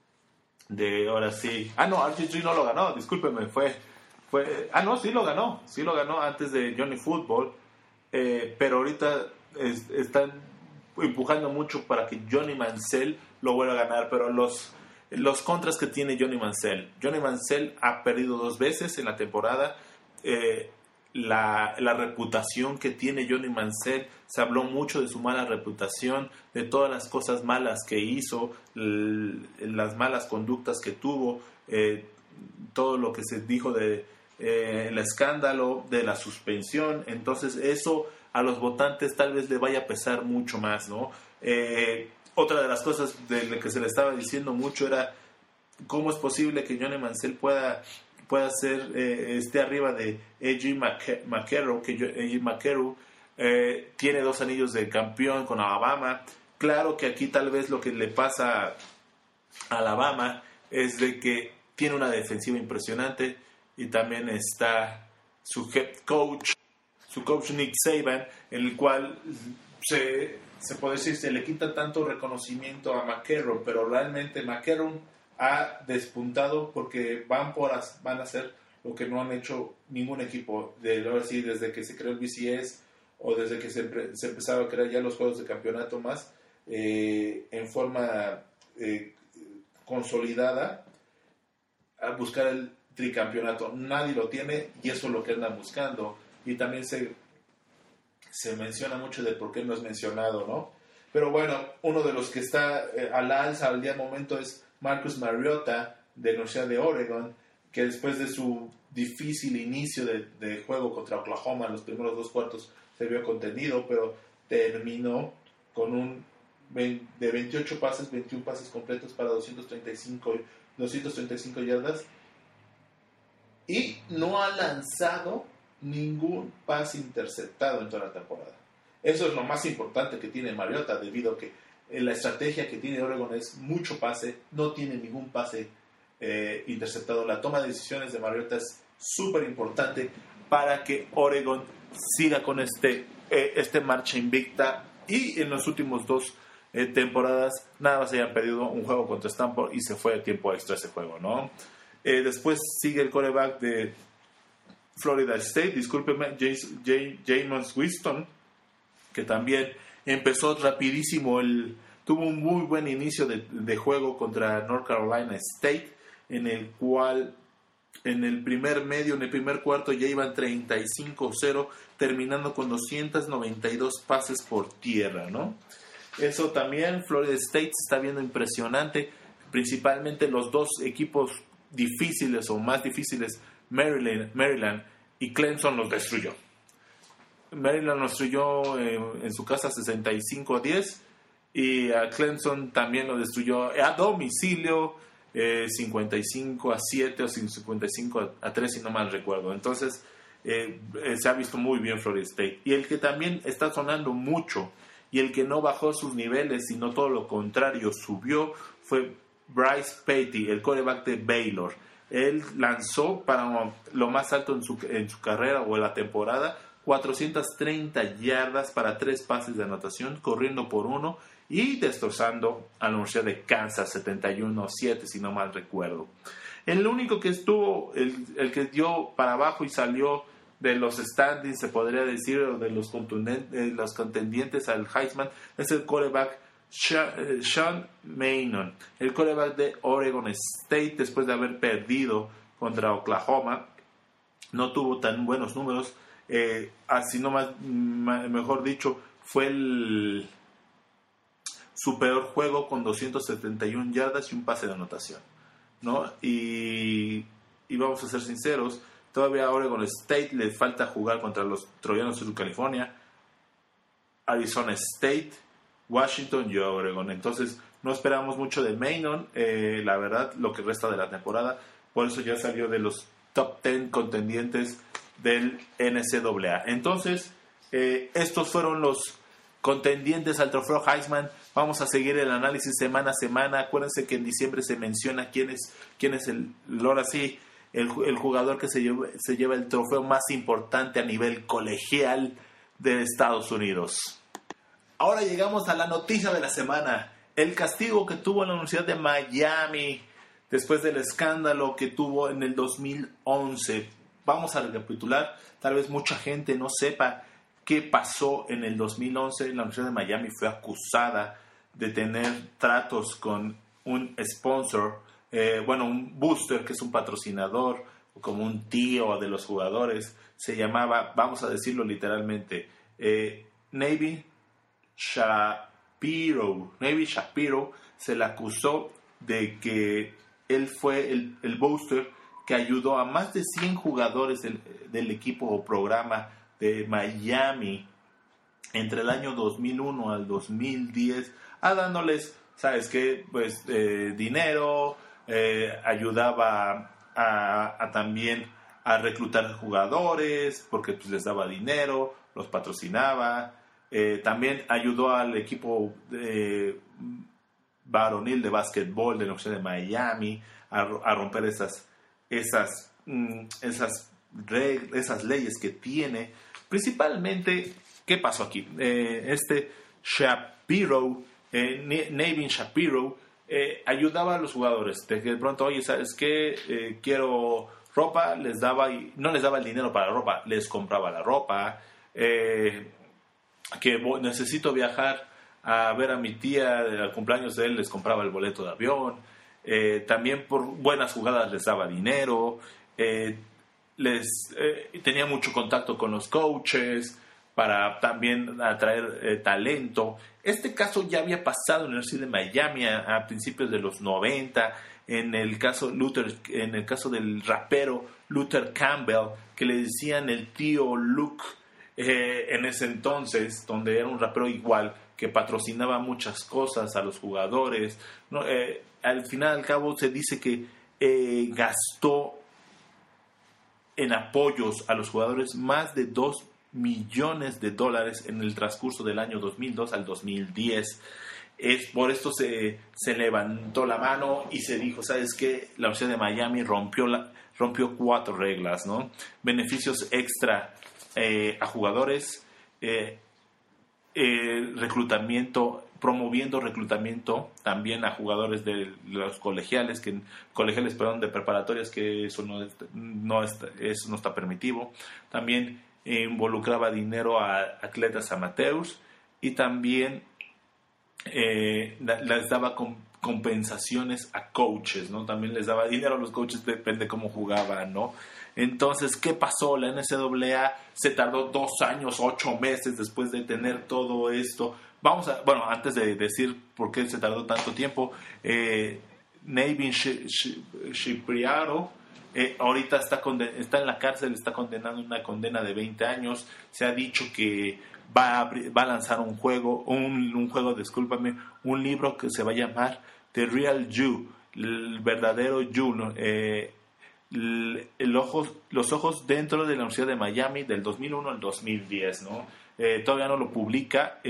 RG3 no lo ganó, discúlpeme, sí lo ganó antes de Johnny Football, pero ahorita están empujando mucho para que Johnny Manziel lo vuelva a ganar, pero los contras que tiene Johnny Manziel ha perdido 2 veces en la temporada. La reputación que tiene Johnny Manziel, se habló mucho de su mala reputación, de todas las cosas malas que hizo, las malas conductas que tuvo, todo lo que se dijo de el escándalo de la suspensión. Entonces eso a los votantes tal vez le vaya a pesar mucho más, ¿no? Otra de las cosas de lo que se le estaba diciendo mucho era cómo es posible que Johnny Manziel pueda ser esté arriba de A.J. McCarron, que A.J. McCarron tiene 2 anillos de campeón con Alabama. Claro que aquí tal vez lo que le pasa a Alabama es de que tiene una defensiva impresionante y también está su head coach, Nick Saban, en el cual se puede decir se le quita tanto reconocimiento a McCarron, pero realmente McCarron ha despuntado porque van a hacer lo que no han hecho ningún equipo desde que se creó el BCS o desde que se empezaron a crear ya los juegos de campeonato más en forma consolidada, a buscar el tricampeonato. Nadie lo tiene y eso es lo que andan buscando, y también se menciona mucho de por qué no es mencionado, ¿no? Pero bueno, uno de los que está a la alza al día momento es Marcus Mariota de la Universidad de Oregon, que después de su difícil inicio de juego contra Oklahoma, los primeros 2 cuartos se vio contenido, pero terminó con de 28 pases, 21 pases completos para 235 yardas, y no ha lanzado ningún pase interceptado en toda la temporada. Eso es lo más importante que tiene Mariota, debido a que la estrategia que tiene Oregon es mucho pase, no tiene ningún pase interceptado. La toma de decisiones de Mariota es súper importante para que Oregon siga con este marcha invicta, y en los últimos 2 temporadas nada más hayan perdido un juego contra Stanford y se fue a tiempo extra ese juego, ¿no? Después sigue el quarterback de Florida State, Jameis Winston, que también empezó rapidísimo el tuvo un muy buen inicio de juego contra North Carolina State, en el cual en el primer cuarto ya iban 35-0, terminando con 292 pases por tierra, ¿no? Eso también, Florida State se está viendo impresionante, principalmente los dos equipos difíciles o más difíciles, Maryland y Clemson, los destruyó. Maryland los destruyó en su casa 65-10 y a Clemson también lo destruyó a domicilio 55-7 o 55-3, si no mal recuerdo. Entonces se ha visto muy bien Florida State. Y el que también está sonando mucho y el que no bajó sus niveles, sino todo lo contrario, subió, fue Bryce Petty, el quarterback de Baylor. Él lanzó para lo más alto en su carrera o en la temporada, 430 yardas para 3 pases de anotación, corriendo por 1 y destrozando a la Universidad de Kansas 71-7, si no mal recuerdo. El único que estuvo, el que dio para abajo y salió de los standings, se podría decir, de los contendientes al Heisman, es el quarterback Sean Maynard, el quarterback de Oregon State, después de haber perdido contra Oklahoma. No tuvo tan buenos números, así mejor dicho, fue su peor juego con 271 yardas y un pase de anotación, ¿no? Y vamos a ser sinceros, todavía a Oregon State le falta jugar contra los Troyanos de California, Arizona State, Washington y Oregon. Entonces no esperamos mucho de Maynard, la verdad, lo que resta de la temporada. Por eso ya salió de los top 10 contendientes del NCAA. Entonces estos fueron los contendientes al trofeo Heisman. Vamos a seguir el análisis semana a semana. Acuérdense que en diciembre se menciona quién es ahora sí, el jugador que se lleva el trofeo más importante a nivel colegial de Estados Unidos. Ahora llegamos a la noticia de la semana. El castigo que tuvo la Universidad de Miami después del escándalo que tuvo en el 2011. Vamos a recapitular. Tal vez mucha gente no sepa qué pasó en el 2011. La Universidad de Miami fue acusada de tener tratos con un sponsor, un booster, que es un patrocinador, como un tío de los jugadores. Se llamaba, vamos a decirlo literalmente, Navy Shapiro. Se le acusó de que él fue el booster que ayudó a más de 100 jugadores del equipo o programa de Miami entre el año 2001 al 2010, a dándoles, ¿sabes qué? Pues dinero, ayudaba a también a reclutar jugadores, porque pues, les daba dinero, los patrocinaba. También ayudó al equipo varonil de básquetbol de la Universidad de Miami a romper esas leyes que tiene. Principalmente, ¿qué pasó aquí? Shapiro, Navin Shapiro, ayudaba a los jugadores. De que de pronto, oye, ¿sabes qué? Quiero ropa, no les daba el dinero para la ropa, les compraba la ropa. Que necesito viajar a ver a mi tía del cumpleaños de él, les compraba el boleto de avión. También por buenas jugadas les daba dinero. Tenía mucho contacto con los coaches para también atraer talento. Este caso ya había pasado en la Universidad de Miami a principios de los 90, en el caso del rapero Luther Campbell, que le decían el tío Luke en ese entonces, donde era un rapero igual, que patrocinaba muchas cosas a los jugadores, ¿no? Al final al cabo se dice que gastó en apoyos a los jugadores más de $2 millones en el transcurso del año 2002 al 2010. Por esto se levantó la mano y se dijo, ¿sabes qué? La Universidad de Miami rompió 4 reglas, ¿no? Beneficios extra a jugadores, promoviendo reclutamiento también a jugadores de los colegiales, de preparatorias, que eso no está permitido. También involucraba dinero a atletas amateurs y también les daba compensaciones a coaches, ¿no? También les daba dinero a los coaches, depende cómo jugaban, ¿no? Entonces, ¿qué pasó? La NCAA se tardó 2 años, 8 meses después de tener todo esto. Antes de decir por qué se tardó tanto tiempo, Nevin Cipriano ahorita está en la cárcel, está condenado a una condena de 20 años. Se ha dicho que va a lanzar un libro que se va a llamar The Real You, el verdadero You, ¿no? Los ojos dentro de la Universidad de Miami del 2001 al 2010, ¿no? Todavía no lo publica.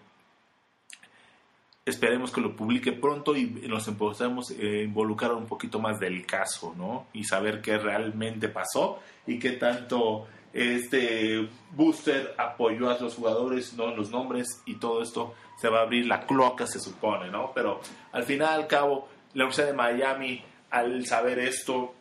Esperemos que lo publique pronto y nos empezamos a involucrar un poquito más del caso, ¿no? Y saber qué realmente pasó y qué tanto Booster apoyó a los jugadores, ¿no? Los nombres y todo esto. Se va a abrir la cloaca, se supone, ¿no? Pero al final, al cabo, la Universidad de Miami, al saber esto,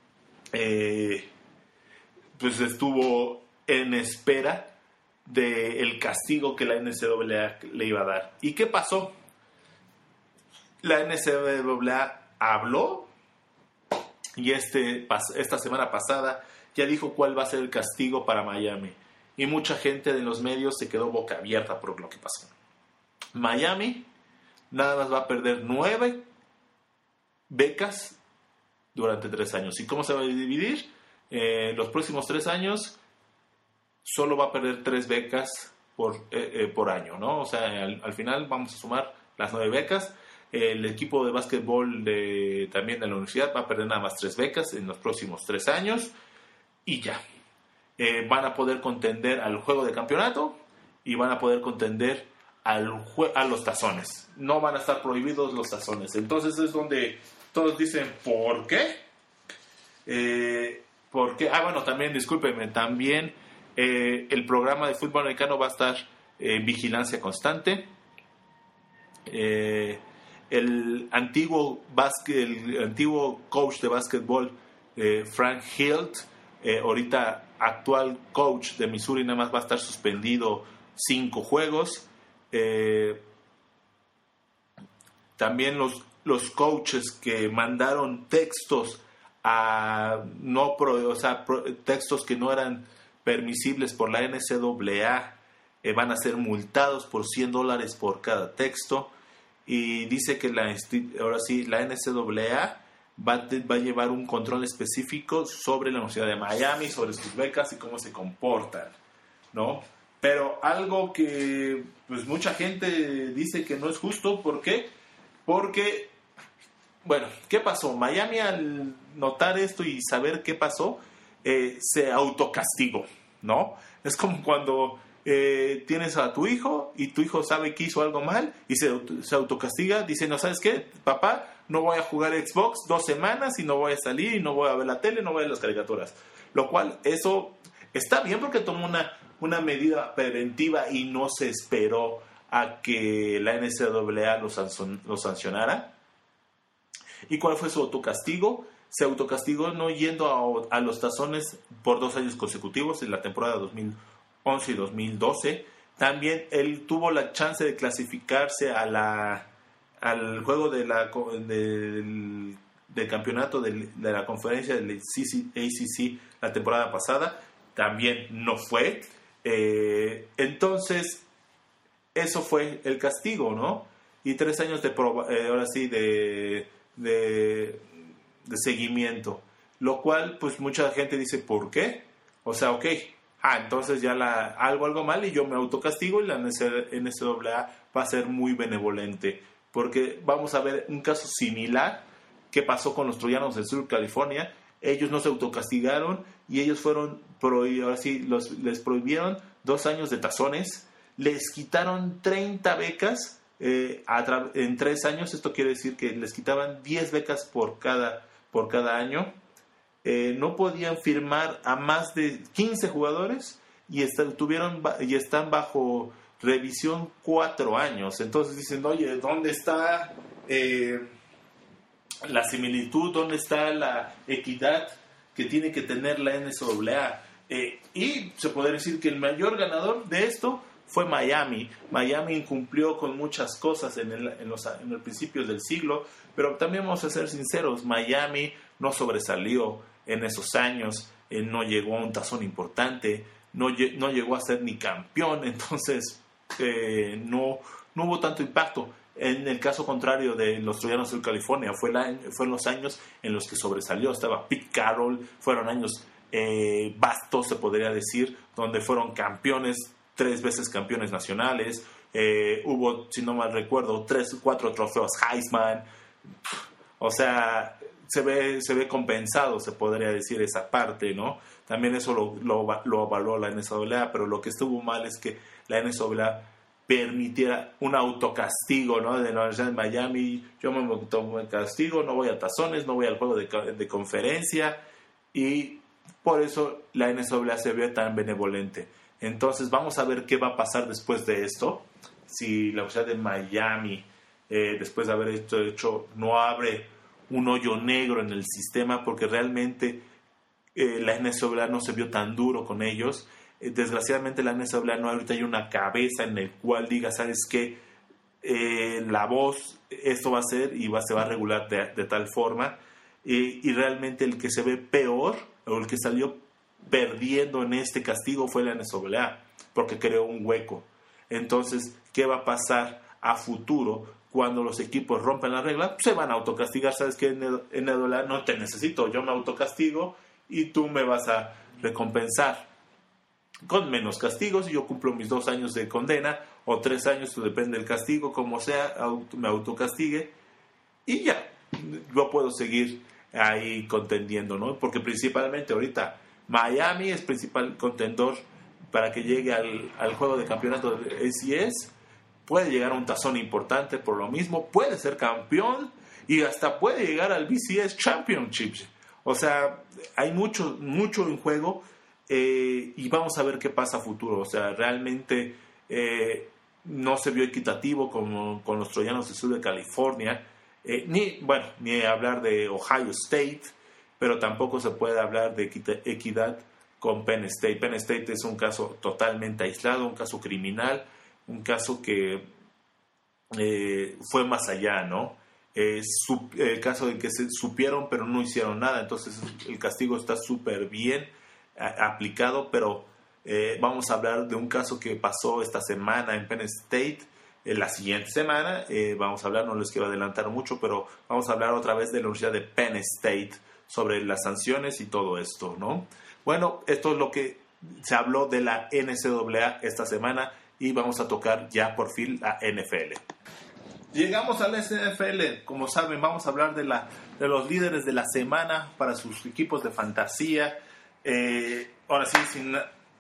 pues estuvo en espera del castigo que la NCAA le iba a dar. ¿Y qué pasó? La NCAA habló y esta semana pasada ya dijo cuál va a ser el castigo para Miami. Y mucha gente de los medios se quedó boca abierta por lo que pasó. Miami nada más va a perder 9 becas durante 3 años. ¿Y cómo se va a dividir? Los próximos 3 años solo va a perder 3 becas por año, ¿no? O sea, al final vamos a sumar las 9 becas. El equipo de básquetbol también de la universidad va a perder nada más 3 becas en los próximos 3 años y ya. Van a poder contender al juego de campeonato y van a poder contender a los tazones. No van a estar prohibidos los tazones. Entonces es donde todos dicen, ¿por qué? ¿Por qué? También, discúlpenme, también el programa de fútbol americano va a estar en vigilancia constante. El antiguo coach de básquetbol, Frank Hilt, ahorita actual coach de Missouri, nada más va a estar suspendido 5 juegos. También los coaches que mandaron textos textos que no eran permisibles por la NCAA van a ser multados por $100 por cada texto. Y dice que la NCAA va a llevar un control específico sobre la Universidad de Miami, sobre sus becas y cómo se comportan, ¿no? Pero algo que pues mucha gente dice que no es justo. ¿Por qué? Porque, bueno, ¿qué pasó? Miami, al notar esto y saber qué pasó, se autocastigó, ¿no? Es como cuando tienes a tu hijo y tu hijo sabe que hizo algo mal y se autocastiga, dice, no, ¿sabes qué? Papá, no voy a jugar Xbox 2 semanas y no voy a salir y no voy a ver la tele, no voy a ver las caricaturas. Lo cual, eso está bien porque tomó una medida preventiva y no se esperó a que la NCAA lo sancionara. ¿Y cuál fue su autocastigo? Se autocastigó no yendo a los tazones por 2 años consecutivos en la temporada 2011 y 2012. También él tuvo la chance de clasificarse al juego del campeonato de la conferencia del ACC la temporada pasada. También no fue. Entonces, eso fue el castigo, ¿no? Y 3 años de seguimiento. Lo cual, pues mucha gente dice, ¿por qué? O sea, ok, entonces ya algo mal y yo me autocastigo y la NCAA va a ser muy benevolente. Porque vamos a ver un caso similar que pasó con los troyanos del sur de California. Ellos no se autocastigaron y ellos fueron les prohibieron 2 años de tazones, les quitaron 30 becas en 3 años. Esto quiere decir que les quitaban 10 becas por cada año. No podían firmar a más de 15 jugadores y están bajo revisión 4 años. Entonces dicen, oye, ¿dónde está la similitud? ¿Dónde está la equidad que tiene que tener la NCAA? Y se puede decir que el mayor ganador de esto fue Miami. Miami incumplió con muchas cosas en los principios del siglo, pero también vamos a ser sinceros, Miami no sobresalió en esos años, no llegó a un tazón importante, no llegó a ser ni campeón, entonces no hubo tanto impacto. En el caso contrario de los Troyanos de California, fueron los años en los que sobresalió. Estaba Pete Carroll, fueron años vastos, se podría decir, donde fueron campeones, 3 veces campeones nacionales. Hubo, si no mal recuerdo, 3 o 4 trofeos Heisman. O sea, se ve compensado, se podría decir, esa parte, ¿no? También eso lo avaló la NCAA, pero lo que estuvo mal es que la NCAA permitiera un autocastigo, ¿no? De la Universidad de Miami, yo me castigo, no voy a tazones, no voy al juego de conferencia, y por eso la NCAA se ve tan benevolente. Entonces vamos a ver qué va a pasar después de esto, si la Universidad de Miami, después de haber hecho, no abre un hoyo negro en el sistema, porque realmente la NCAA no se vio tan duro con ellos. Desgraciadamente la NCAA no ahorita hay una cabeza en el cual diga, ¿sabes qué? La voz, esto va a ser y se va a regular de tal forma, y realmente el que se ve peor o el que salió perdiendo en este castigo fue la NCAA, porque creó un hueco. Entonces, ¿qué va a pasar a futuro cuando los equipos rompen la regla? Se van a autocastigar. ¿Sabes qué? En NCAA no te necesito, yo me autocastigo y tú me vas a recompensar con menos castigos, y yo cumplo mis 2 años de condena o 3 años, depende del castigo, como sea, me autocastigue y ya, yo puedo seguir ahí contendiendo, ¿no? Porque principalmente ahorita Miami es principal contendor para que llegue al juego de campeonato de ACS, puede llegar a un tazón importante por lo mismo, puede ser campeón y hasta puede llegar al BCS Championship. O sea, hay mucho en juego. Y vamos a ver qué pasa a futuro. O sea, realmente no se vio equitativo como con los Troyanos del sur de California, ni hablar de Ohio State, pero tampoco se puede hablar de equidad con Penn State. Penn State es un caso totalmente aislado, un caso criminal, un caso que fue más allá, ¿no? El caso de que se supieron pero no hicieron nada, entonces el castigo está súper bien aplicado, pero vamos a hablar de un caso que pasó esta semana en Penn State. La siguiente semana vamos a hablar, no les quiero adelantar mucho, pero vamos a hablar otra vez de la Universidad de Penn State sobre las sanciones y todo esto, ¿no? Bueno, esto es lo que se habló de la NCAA esta semana, y vamos a tocar ya por fin la NFL. Llegamos a la NFL, como saben, vamos a hablar de los líderes de la semana para sus equipos de fantasía. Ahora sí, sin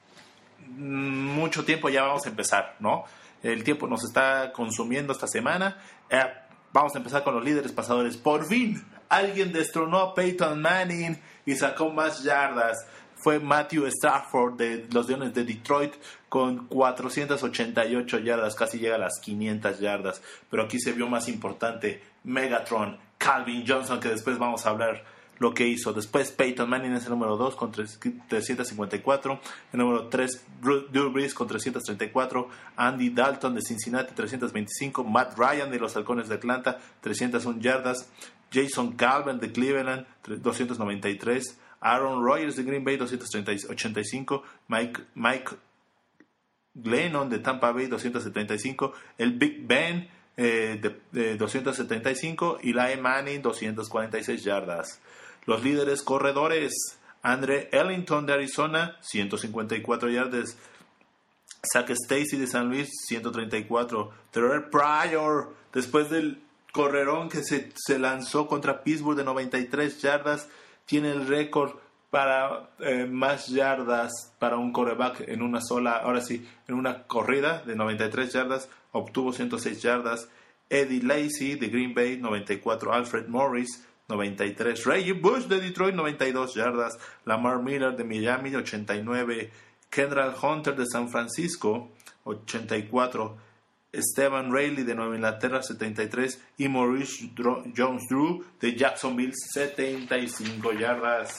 mucho tiempo ya vamos a empezar, ¿no? El tiempo nos está consumiendo esta semana. Vamos a empezar con los líderes pasadores. Por fin, alguien destronó a Peyton Manning y sacó más yardas. Fue Matthew Stafford de los Leones de Detroit con 488 yardas, casi llega a las 500 yardas. Pero aquí se vio más importante Megatron, Calvin Johnson, que después vamos a hablar lo que hizo. Después Peyton Manning es el número 2 con 354, el número 3 Drew Brees con 334, Andy Dalton de Cincinnati 325, Matt Ryan de los Halcones de Atlanta 301 yardas, Jason Calvin de Cleveland 293, Aaron Rodgers de Green Bay 285, Mike Glennon de Tampa Bay 275, el Big Ben de 275, y Eli Manning 246 yardas. Los líderes corredores: Andre Ellington de Arizona 154 yardas, Zach Stacy de San Luis 134, Terrell Pryor, después del correrón que se lanzó contra Pittsburgh de 93 yardas, tiene el récord para más yardas para un quarterback en una sola, ahora sí, en una corrida de 93 yardas, obtuvo 106 yardas. Eddie Lacy de Green Bay 94, Alfred Morris 93, Reggie Bush de Detroit 92 yardas, Lamar Miller de Miami 89, Kendall Hunter de San Francisco 84, Stephen Rayleigh de Nueva Inglaterra 73 y Maurice Jones-Drew de Jacksonville 75 yardas.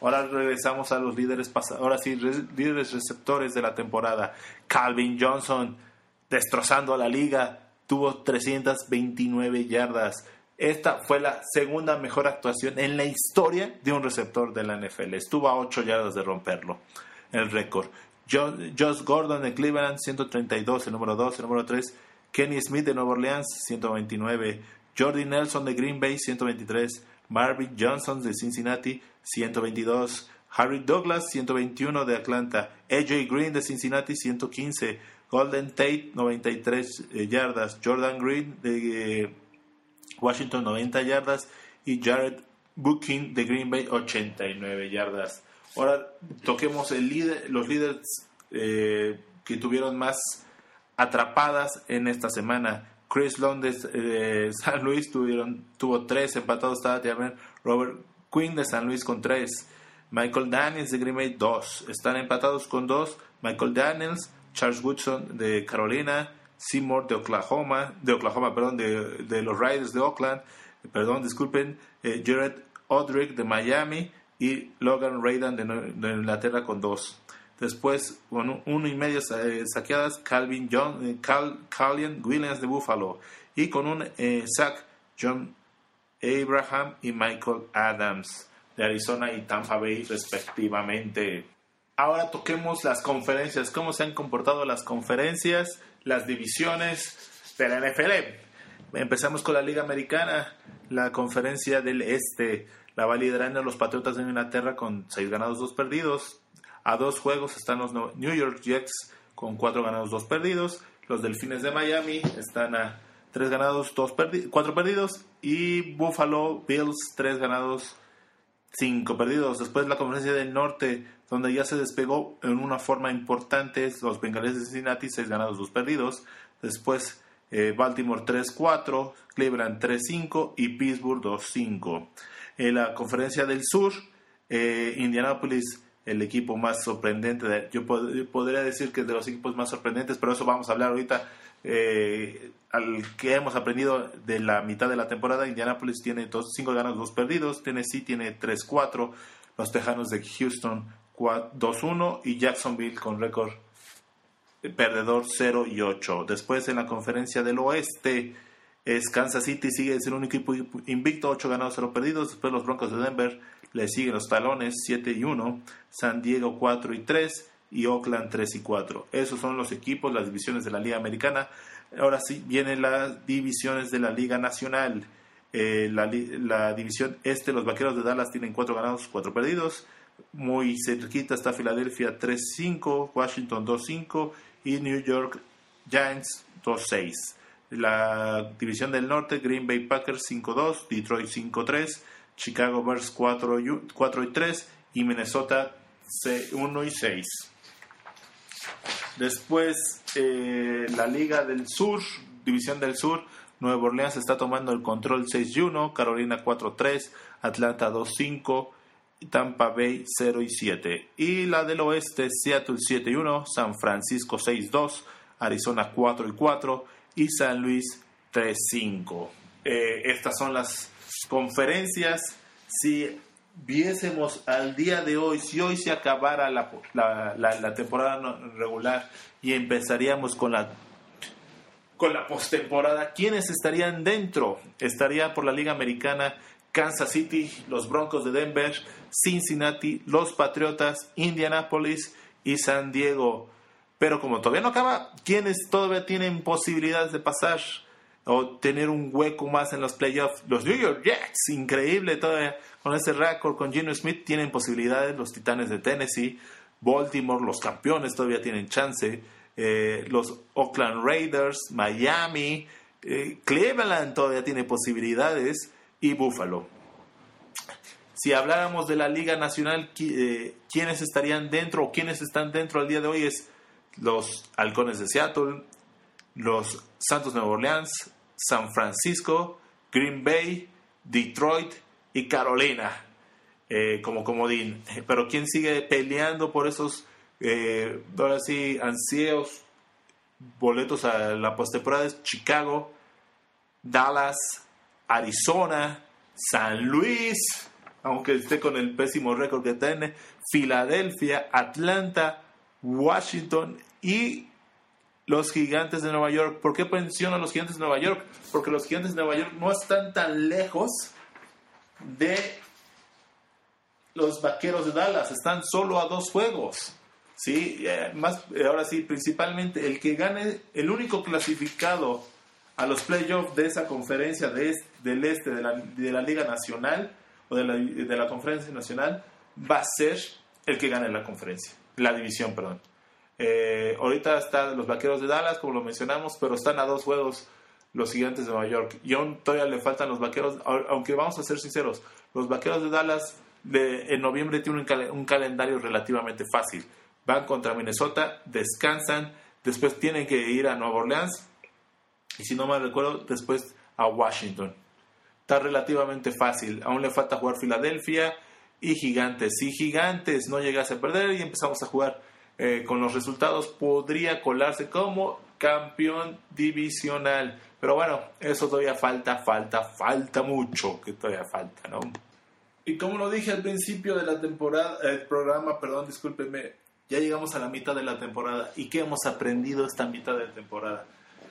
Ahora regresamos a los líderes ahora sí, líderes receptores de la temporada. Calvin Johnson, destrozando a la liga, tuvo 329 yardas. Esta fue la segunda mejor actuación en la historia de un receptor de la NFL. Estuvo a 8 yardas de romperlo, el récord. Josh Gordon de Cleveland, 132, el número 2. El número 3, Kenny Smith de Nueva Orleans, 129. Jordy Nelson de Green Bay, 123. Marvin Johnson de Cincinnati, 122. Harry Douglas, 121 de Atlanta. AJ Green de Cincinnati, 115. Golden Tate, 93 yardas. Jordan Green de Washington, 90 yardas. Y Jared Booking de Green Bay, 89 yardas. Ahora toquemos los líderes que tuvieron más atrapadas en esta semana. Chris Long de San Luis tuvo 3 empatados. Estaba también Robert Quinn de San Luis con 3. Michael Daniels de Green Bay, 2. Están empatados con 2. Michael Daniels, Charles Woodson de Carolina, Seymour de los Raiders de Oakland, Jared Odrick de Miami y Logan Raydan de Inglaterra con 2. Después, con 1.5 saqueadas, Calvin Williams de Buffalo. Y con un sack, John Abraham y Michael Adams de Arizona y Tampa Bay, respectivamente. Ahora toquemos las conferencias. ¿Cómo se han comportado las conferencias, las divisiones de la NFL? Empezamos con la Liga Americana, la conferencia del Este. La va liderando los Patriotas de Inglaterra con 6 ganados, 2 perdidos. A 2 juegos están los New York Jets con 4 ganados, 2 perdidos. Los Delfines de Miami están a 3 ganados, 4 perdidos. Y Buffalo Bills, 3 ganados, 5 perdidos. Después la conferencia del Norte, donde ya se despegó en una forma importante, los Bengalíes de Cincinnati, 6 ganados, 2 perdidos. Después Baltimore 3-4, Cleveland 3-5 y Pittsburgh 2-5. En la conferencia del Sur, Indianapolis, el equipo más sorprendente, yo podría decir que es de los equipos más sorprendentes, pero eso vamos a hablar ahorita. Al que hemos aprendido de la mitad de la temporada, Indianapolis tiene 5 ganados, 2 perdidos. Tennessee tiene 3-4. Los Tejanos de Houston 2-1 y Jacksonville con récord perdedor 0-8. Después en la conferencia del Oeste, Kansas City sigue siendo un equipo invicto, 8 ganados, 0 perdidos. Después los Broncos de Denver le siguen los Talones, 7-1. San Diego 4-3 y Oakland 3-4. Esos son los equipos, las divisiones de la Liga Americana. Ahora sí vienen las divisiones de la Liga Nacional. La división Este, los Vaqueros de Dallas tienen 4 ganados, 4 perdidos. Muy cerquita está Filadelfia 3-5, Washington 2-5 y New York Giants 2-6. La división del Norte, Green Bay Packers 5-2, Detroit 5-3, Chicago Bears 4-3 y Minnesota 1-6. Después la Liga del Sur, División del Sur, Nueva Orleans está tomando el control 6-1, Carolina 4-3, Atlanta 2-5, Tampa Bay 0-7. Y la del Oeste, Seattle 7-1, San Francisco 6-2, Arizona 4-4 y San Luis 3-5. Estas son las conferencias. Si viésemos al día de hoy, si hoy se acabara la temporada regular y empezaríamos con la postemporada, ¿quiénes estarían dentro? Estaría por la Liga Americana Kansas City, los Broncos de Denver, Cincinnati, los Patriotas, Indianapolis y San Diego. Pero como todavía no acaba, ¿quiénes todavía tienen posibilidades de pasar o tener un hueco más en los playoffs? Los New York Jets, increíble todavía, con ese récord, con Geno Smith tienen posibilidades. Los Titanes de Tennessee, Baltimore, los campeones todavía tienen chance. Los Oakland Raiders, Miami, Cleveland todavía tiene posibilidades y Buffalo. Si habláramos de la Liga Nacional, ¿quiénes estarían dentro o quiénes están dentro al día de hoy? Es los Halcones de Seattle, los Santos de Nueva Orleans, San Francisco, Green Bay, Detroit y Carolina como comodín. Pero ¿quién sigue peleando por esos ahora sí ansios boletos a la postemporada? Es Chicago, Dallas, Arizona, San Luis aunque esté con el pésimo récord que tiene, Filadelfia, Atlanta, Washington y los Gigantes de Nueva York. ¿Por qué menciono a los Gigantes de Nueva York? Porque los Gigantes de Nueva York no están tan lejos de los Vaqueros de Dallas, están solo a 2 juegos. Sí, ahora sí, principalmente el que gane, el único clasificado a los playoffs de esa conferencia del este de la Liga Nacional o de la Conferencia Nacional va a ser el que gane la división, perdón. Ahorita están los Vaqueros de Dallas, como lo mencionamos, pero están a 2 juegos los Gigantes de Nueva York. Y aún todavía le faltan los Vaqueros, aunque vamos a ser sinceros, los Vaqueros de Dallas en noviembre tienen un calendario relativamente fácil. Van contra Minnesota, descansan, después tienen que ir a Nueva Orleans y, si no mal recuerdo, después a Washington. Está relativamente fácil. Aún le falta jugar Filadelfia y Gigantes. Si Gigantes no llegase a perder y empezamos a jugar con los resultados, podría colarse como campeón divisional. Pero bueno, eso todavía falta mucho, que todavía falta, ¿no? Y como lo dije al principio de la temporada, el programa, discúlpenme, ya llegamos a la mitad de la temporada. ¿Y qué hemos aprendido esta mitad de temporada?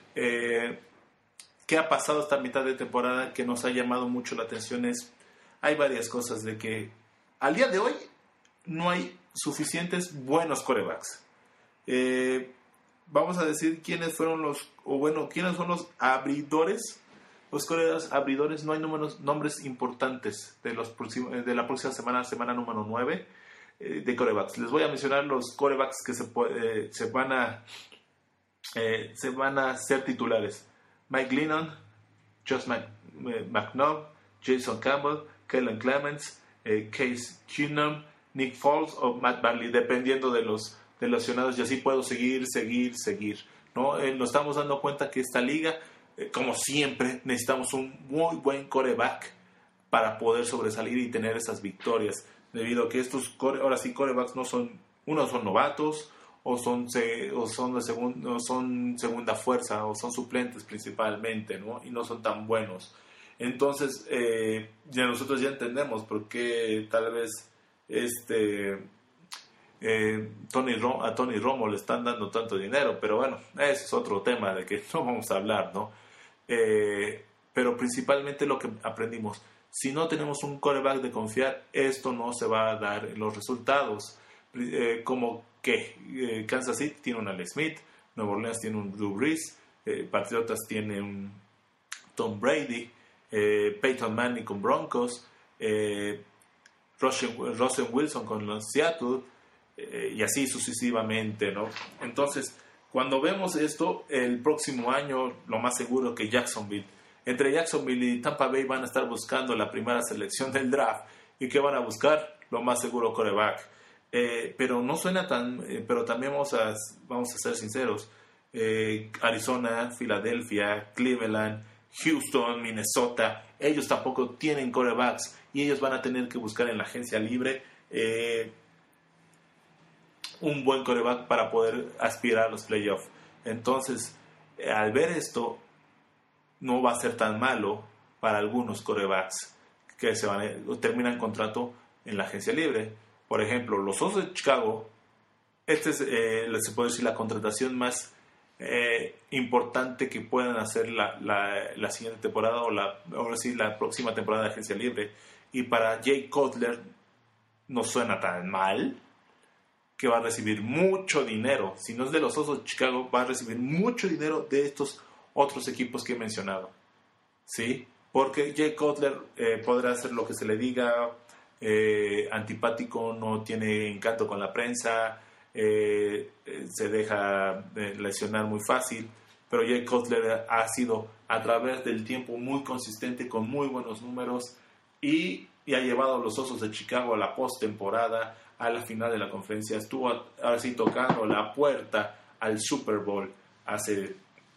¿Qué ha pasado esta mitad de temporada que nos ha llamado mucho la atención? Hay varias cosas de que al día de hoy no hay suficientes buenos quarterbacks. Vamos a decir quiénes son los abridores. Los quarterbacks abridores, no hay nombres importantes de la próxima semana número 9 de quarterbacks. Les voy a mencionar los quarterbacks que se van a ser titulares: Mike Glennon, Josh McNabb, Jason Campbell, Kellen Clemens, Case Keenum, Nick Foles o Matt Barkley, dependiendo de los lesionados, y así puedo seguir, ¿no? Nos estamos dando cuenta que esta liga, como siempre, necesitamos un muy buen quarterback para poder sobresalir y tener esas victorias, debido a que estos quarterbacks no son novatos, o son segunda fuerza, o son suplentes principalmente, ¿no? Y no son tan buenos. Entonces, nosotros ya entendemos por qué tal vez a Tony Romo le están dando tanto dinero, pero bueno, ese es otro tema de que no vamos a hablar, ¿no? Pero principalmente lo que aprendimos: si no tenemos un quarterback de confiar, esto no se va a dar en los resultados. Como que Kansas City tiene un Alex Smith, Nueva Orleans tiene un Drew Brees, Patriotas tiene un Tom Brady, Peyton Manning con Broncos, Russell Wilson con los Seattle, y así sucesivamente, ¿no? Entonces, cuando vemos esto, el próximo año, lo más seguro que entre Jacksonville y Tampa Bay van a estar buscando la primera selección del draft. ¿Y qué van a buscar? Lo más seguro, quarterback. Pero no suena tan... pero también vamos a ser sinceros. Arizona, Filadelfia, Cleveland, Houston, Minnesota, ellos tampoco tienen quarterbacks y ellos van a tener que buscar en la agencia libre un buen quarterback para poder aspirar a los playoffs. Entonces, al ver esto, no va a ser tan malo para algunos quarterbacks que terminan contrato en la agencia libre. Por ejemplo, los Osos de Chicago, se puede decir la contratación más importante que puedan hacer la siguiente temporada, ahora sí la próxima temporada de agencia libre. Y para Jay Cutler no suena tan mal, que va a recibir mucho dinero. Si no es de los Osos de Chicago, va a recibir mucho dinero de estos otros equipos que he mencionado, ¿sí? Porque Jay Cutler podrá hacer lo que se le diga, antipático, no tiene encanto con la prensa, se deja lesionar muy fácil, pero Jay Cutler ha sido a través del tiempo muy consistente, con muy buenos números, y ha llevado a los Osos de Chicago a la postemporada, a la final de la conferencia. Estuvo así tocando la puerta al Super Bowl hace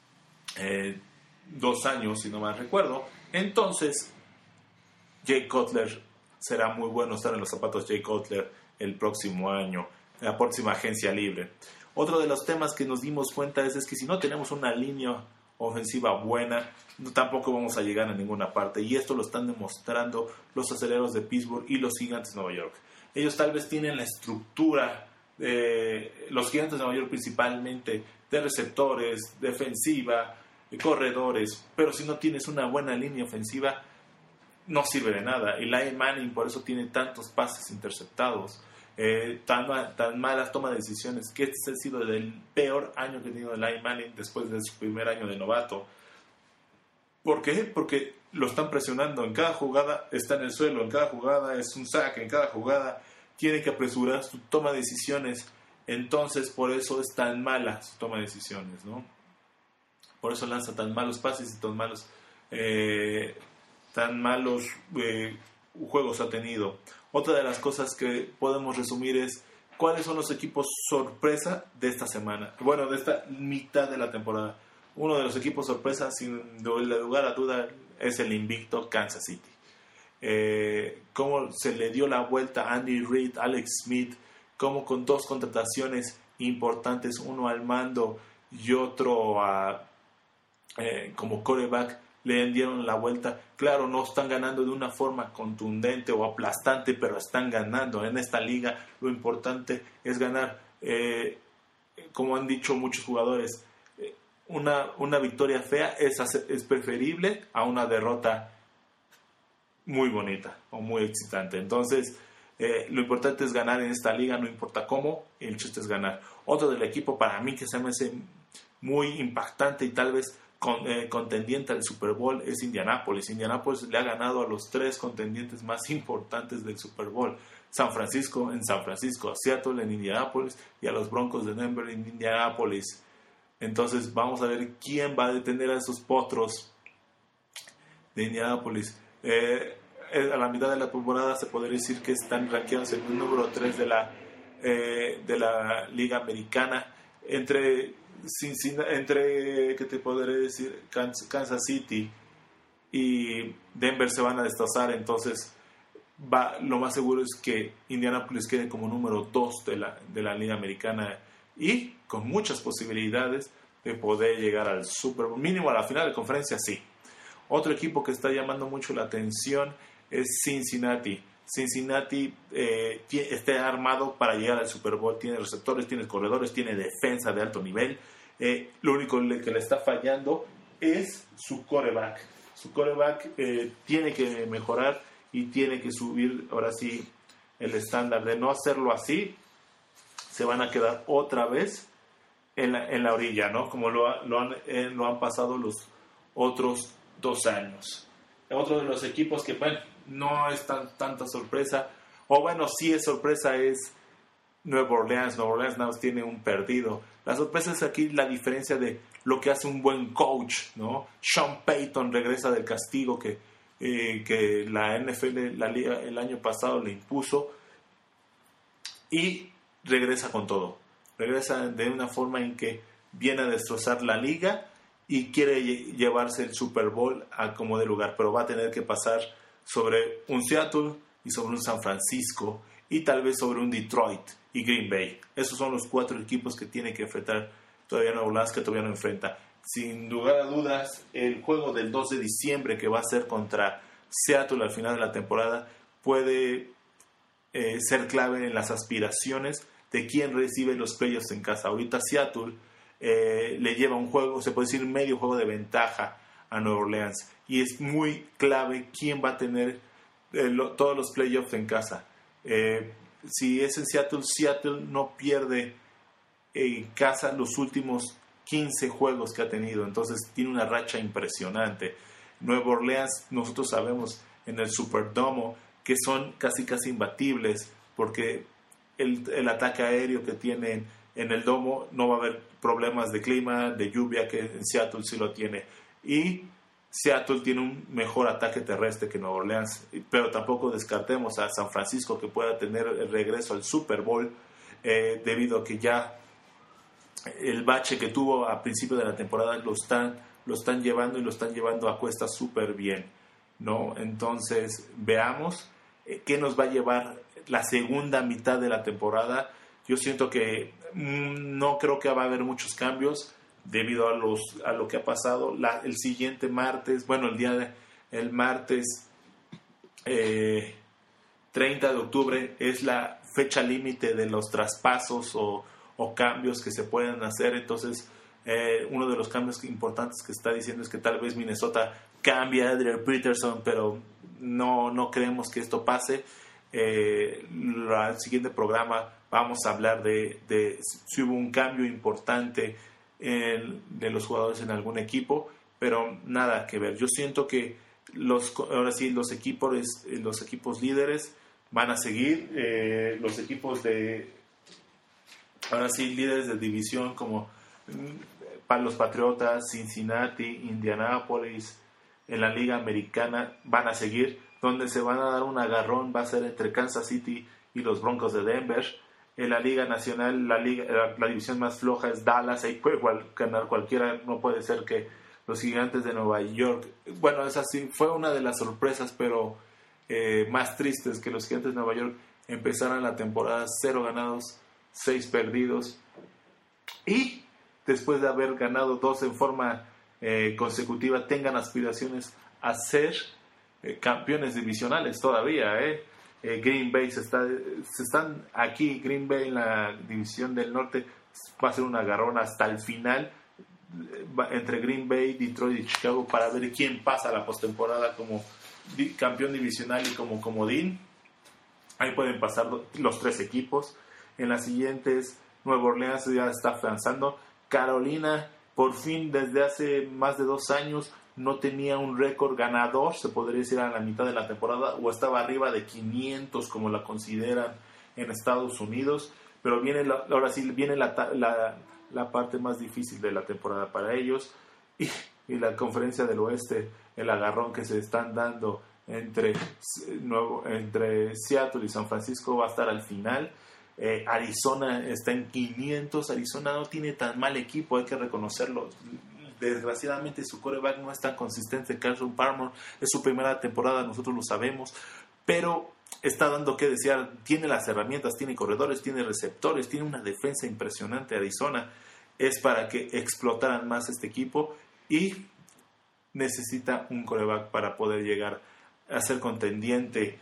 2 años, si no mal recuerdo. Entonces, Jay Cutler, será muy bueno estar en los zapatos de Jay Cutler el próximo año, en la próxima agencia libre. Otro de los temas que nos dimos cuenta es que si no tenemos una línea ofensiva buena, tampoco vamos a llegar a ninguna parte. Y esto lo están demostrando los Aceleros de Pittsburgh y los Gigantes de Nueva York. Ellos tal vez tienen la estructura, los Gigantes de Nueva York principalmente, de receptores, defensiva, de corredores, pero si no tienes una buena línea ofensiva, no sirve de nada. Eli Manning por eso tiene tantos pases interceptados, tan malas toma de decisiones, que este ha sido el peor año que ha tenido Eli Manning después de su primer año de novato. ¿Por qué? Porque lo están presionando en cada jugada, está en el suelo, en cada jugada es un sack, en cada jugada tiene que apresurar su toma de decisiones. Entonces por eso es tan mala su toma de decisiones, ¿no? Por eso lanza tan malos pases y tan malos juegos ha tenido. Otra de las cosas que podemos resumir es cuáles son los equipos sorpresa de esta semana, bueno, de esta mitad de la temporada. Uno de los equipos sorpresa, sin lugar a duda, es el invicto Kansas City. Cómo se le dio la vuelta a Andy Reid, Alex Smith, cómo con dos contrataciones importantes, uno al mando y otro como quarterback, le dieron la vuelta. Claro, no están ganando de una forma contundente o aplastante, pero están ganando. En esta liga lo importante es ganar. Como han dicho muchos jugadores, una victoria fea es preferible a una derrota muy bonita o muy excitante. Entonces, lo importante es ganar en esta liga, no importa cómo, el chiste es ganar. Otro del equipo para mí que se me hace muy impactante y tal vez contendiente al Super Bowl es Indianapolis. Indianapolis le ha ganado a los 3 contendientes más importantes del Super Bowl: San Francisco en San Francisco, a Seattle en Indianapolis y a los Broncos de Denver en Indianapolis. Entonces vamos a ver quién va a detener a esos potros de Indianapolis. A la mitad de la temporada se podría decir que están rankeados en el número 3 de la Liga Americana. Entre ¿qué te podré decir? Kansas City y Denver se van a destrozar. Entonces lo más seguro es que Indianapolis quede como número 2 de la Liga Americana y con muchas posibilidades de poder llegar al Super Bowl, mínimo a la final de conferencia, sí. Otro equipo que está llamando mucho la atención es Cincinnati. Cincinnati está armado para llegar al Super Bowl. Tiene receptores, tiene corredores, tiene defensa de alto nivel. Lo único que le está fallando es su quarterback. Su quarterback tiene que mejorar y tiene que subir ahora sí el estándar. De no hacerlo así, se van a quedar otra vez en la orilla, ¿no? Como lo han pasado los otros 2 años. Otro de los equipos que, bueno, no es tanta sorpresa, o bueno, sí es sorpresa, es Nueva Orleans. Nueva Orleans nada más tiene un perdido. La sorpresa es aquí la diferencia de lo que hace un buen coach, ¿no? Sean Payton regresa del castigo que la NFL, la liga, el año pasado le impuso, y regresa con todo. Regresa de una forma en que viene a destrozar la liga y quiere llevarse el Super Bowl a como de lugar, pero va a tener que pasar sobre un Seattle y sobre un San Francisco y tal vez sobre un Detroit y Green Bay. Esos son los 4 equipos que tiene que enfrentar todavía Nueva Orleans, que todavía no enfrenta. Sin lugar a dudas, el juego del 2 de diciembre que va a ser contra Seattle al final de la temporada puede ser clave en las aspiraciones de quién recibe los playoffs en casa. Ahorita Seattle le lleva un juego, se puede decir medio juego de ventaja a Nueva Orleans, y es muy clave quién va a tener todos los playoffs en casa. Si es en Seattle no pierde en casa los últimos 15 juegos que ha tenido, entonces tiene una racha impresionante. Nueva Orleans, nosotros sabemos en el Superdome que son casi imbatibles, porque el ataque aéreo que tienen en el domo, no va a haber problemas de clima, de lluvia, que en Seattle sí lo tiene. Y Seattle tiene un mejor ataque terrestre que Nueva Orleans, pero tampoco descartemos a San Francisco, que pueda tener el regreso al Super Bowl, debido a que ya el bache que tuvo a principio de la temporada lo están llevando a cuestas súper bien, ¿no? Entonces veamos qué nos va a llevar la segunda mitad de la temporada. Yo siento que no creo que va a haber muchos cambios. debido a lo que ha pasado. El siguiente martes, el martes 30 de octubre es la fecha límite de los traspasos o cambios que se pueden hacer. Entonces, uno de los cambios importantes que está diciendo es que tal vez Minnesota cambie a Adrian Peterson, pero no creemos que esto pase. El siguiente programa vamos a hablar de si hubo un cambio importante de los jugadores en algún equipo, pero nada que ver. Yo siento que ahora sí los equipos líderes van a seguir, los equipos líderes de división como para los Patriotas, Cincinnati, Indianapolis, en la Liga Americana van a seguir. Donde se van a dar un agarrón va a ser entre Kansas City y los Broncos de Denver. En la Liga Nacional, la división más floja es Dallas. Ahí puede ganar cualquiera. No puede ser que los Gigantes de Nueva York... Bueno, esa sí fue una de las sorpresas, pero más tristes, que los Gigantes de Nueva York empezaran la temporada 0 ganados, 6 perdidos. Y después de haber ganado 2 en forma consecutiva, tengan aspiraciones a ser campeones divisionales todavía. Green Bay están aquí. Green Bay en la división del norte va a ser un agarrón hasta el final entre Green Bay, Detroit y Chicago para ver quién pasa a la postemporada como campeón divisional y como comodín. Ahí pueden pasar los 3 equipos. En las siguientes, Nueva Orleans ya está avanzando. Carolina, por fin, desde hace más de 2 años no tenía un récord ganador, se podría decir, a la mitad de la temporada, o estaba arriba de 500 como la consideran en Estados Unidos, pero ahora sí viene la parte más difícil de la temporada para ellos, y la Conferencia del Oeste, el agarrón que se están dando entre Seattle y San Francisco va a estar al final. Arizona está en 500. Arizona no tiene tan mal equipo, hay que reconocerlo. Desgraciadamente su quarterback no es tan consistente. Carson Palmer, es su primera temporada, nosotros lo sabemos, pero está dando que desear. Tiene las herramientas, tiene corredores, tiene receptores, tiene una defensa impresionante. Arizona es para que explotaran más este equipo y necesita un quarterback para poder llegar a ser contendiente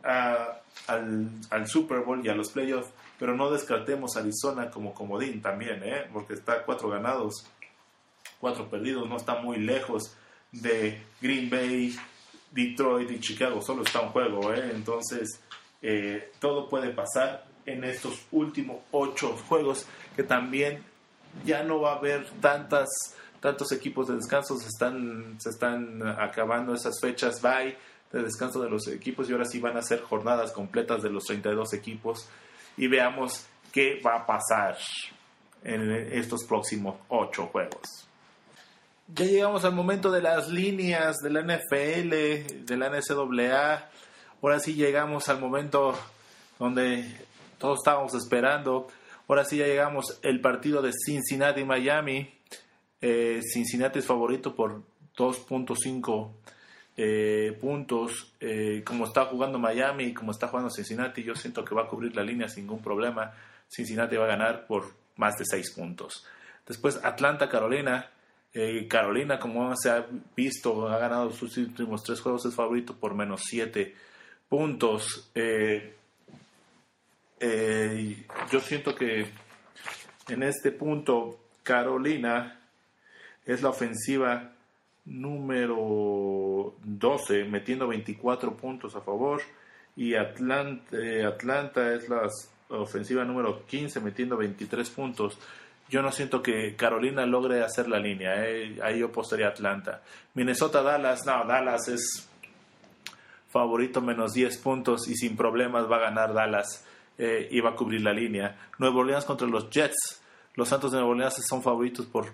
al Super Bowl y a los playoffs. Pero no descartemos a Arizona como comodín también, porque está 4 ganados, 4 perdidos, no está muy lejos de Green Bay, Detroit y Chicago, solo está un juego, entonces todo puede pasar en estos últimos 8 juegos, que también ya no va a haber tantos equipos de descanso. Se están acabando esas fechas bye de descanso de los equipos, y ahora sí van a ser jornadas completas de los 32 equipos, y veamos qué va a pasar en estos próximos 8 juegos. Ya llegamos al momento de las líneas de la NFL, de la NCAA. Ahora sí llegamos al momento donde todos estábamos esperando. Ahora sí ya llegamos el partido de Cincinnati-Miami. Cincinnati es favorito por 2.5 puntos. Como está jugando Miami y como está jugando Cincinnati, yo siento que va a cubrir la línea sin ningún problema. Cincinnati va a ganar por más de 6 puntos. Después Atlanta-Carolina. Carolina, como se ha visto, ha ganado sus últimos 3 juegos, es favorito por menos 7 puntos. Yo siento que en este punto Carolina es la ofensiva número 12, metiendo 24 puntos a favor, y Atlanta es la ofensiva número 15, metiendo 23 puntos. Yo no siento que Carolina logre hacer la línea. Ahí yo apostaría a Atlanta. Minnesota-Dallas. No, Dallas es favorito menos 10 puntos y sin problemas va a ganar Dallas y va a cubrir la línea. Nueva Orleans contra los Jets. Los Santos de Nueva Orleans son favoritos por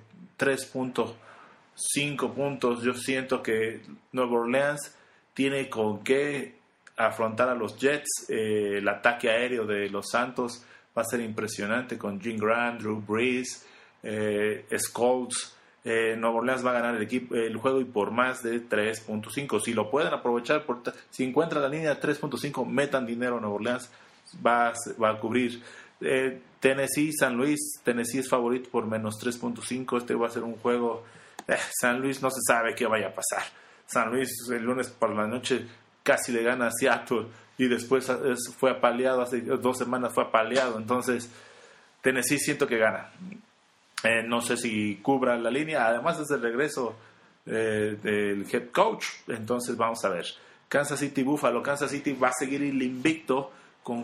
3.5 puntos. Yo siento que Nueva Orleans tiene con qué afrontar a los Jets. El ataque aéreo de los Santos va a ser impresionante con Jim Grant, Drew Brees, Scholes. Nueva Orleans va a ganar el juego y por más de 3.5. Si lo pueden aprovechar, si encuentran la línea de 3.5, metan dinero. Nueva Orleans va a cubrir. Tennessee, San Luis. Tennessee es favorito por menos 3.5. Este va a ser un juego. San Luis no se sabe qué vaya a pasar. San Luis el lunes por la noche casi le gana a Seattle y después fue apaleado, hace 2 semanas fue apaleado. Entonces Tennessee siento que gana. No sé si cubra la línea. Además es el regreso del head coach. Entonces vamos a ver. Kansas City Buffalo. Kansas City va a seguir el invicto con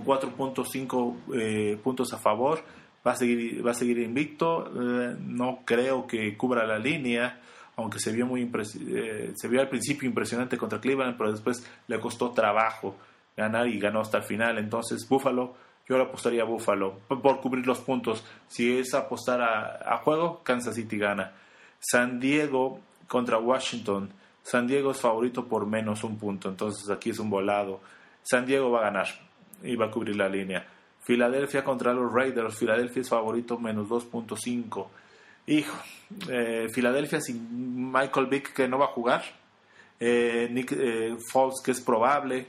4.5 puntos a favor. Va a seguir invicto. No creo que cubra la línea, aunque se vio al principio impresionante contra Cleveland, pero después le costó trabajo ganar y ganó hasta el final. Entonces Buffalo, yo le apostaría a Buffalo por cubrir los puntos. Si es apostar a juego, Kansas City gana. San Diego contra Washington. San Diego es favorito por menos 1 punto, entonces aquí es un volado. San Diego va a ganar y va a cubrir la línea. Filadelfia contra los Raiders. Filadelfia es favorito menos 2.5. Hijo, Filadelfia sin Michael Vick, que no va a jugar. Nick Foles, que es probable.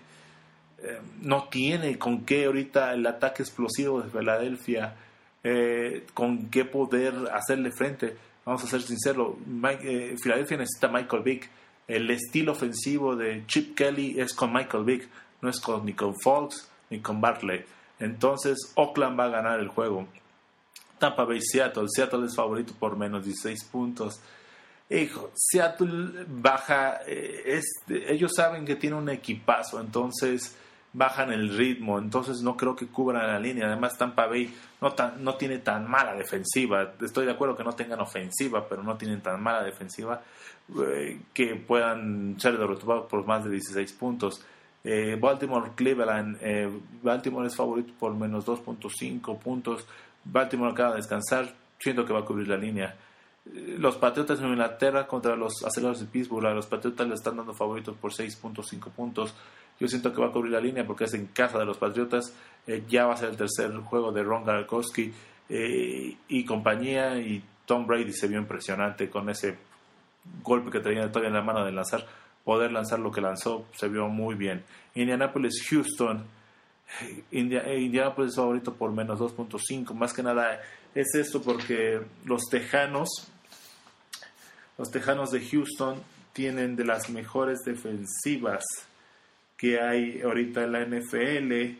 No tiene con qué ahorita el ataque explosivo de Filadelfia, con qué poder hacerle frente. Vamos a ser sinceros, Filadelfia necesita Michael Vick. El estilo ofensivo de Chip Kelly es con Michael Vick, no es ni con Foles ni con Barkley. Entonces Oakland va a ganar el juego. Tampa Bay Seattle. Seattle es favorito por menos 16 puntos. Hijo, Seattle baja, ellos saben que tiene un equipazo, entonces bajan el ritmo, entonces no creo que cubran la línea. Además Tampa Bay no tiene tan mala defensiva. Estoy de acuerdo que no tengan ofensiva, pero no tienen tan mala defensiva que puedan ser derrotados por más de 16 puntos. Baltimore Cleveland. Baltimore es favorito por menos 2.5 puntos. Baltimore acaba de descansar, siento que va a cubrir la línea. Los Patriotas de Inglaterra contra los Aceleros de Pittsburgh. A los Patriotas le están dando favoritos por 6.5 puntos. Yo siento que va a cubrir la línea porque es en casa de los Patriotas. Ya va a ser el tercer juego de Ron Gronkowski y compañía. Y Tom Brady se vio impresionante con ese golpe que tenía todavía en la mano de lanzar. Poder lanzar lo que lanzó se vio muy bien. Indianapolis Houston. Indianapolis es favorito por menos 2.5. Más que nada es esto porque los Tejanos de Houston tienen de las mejores defensivas que hay ahorita en la NFL.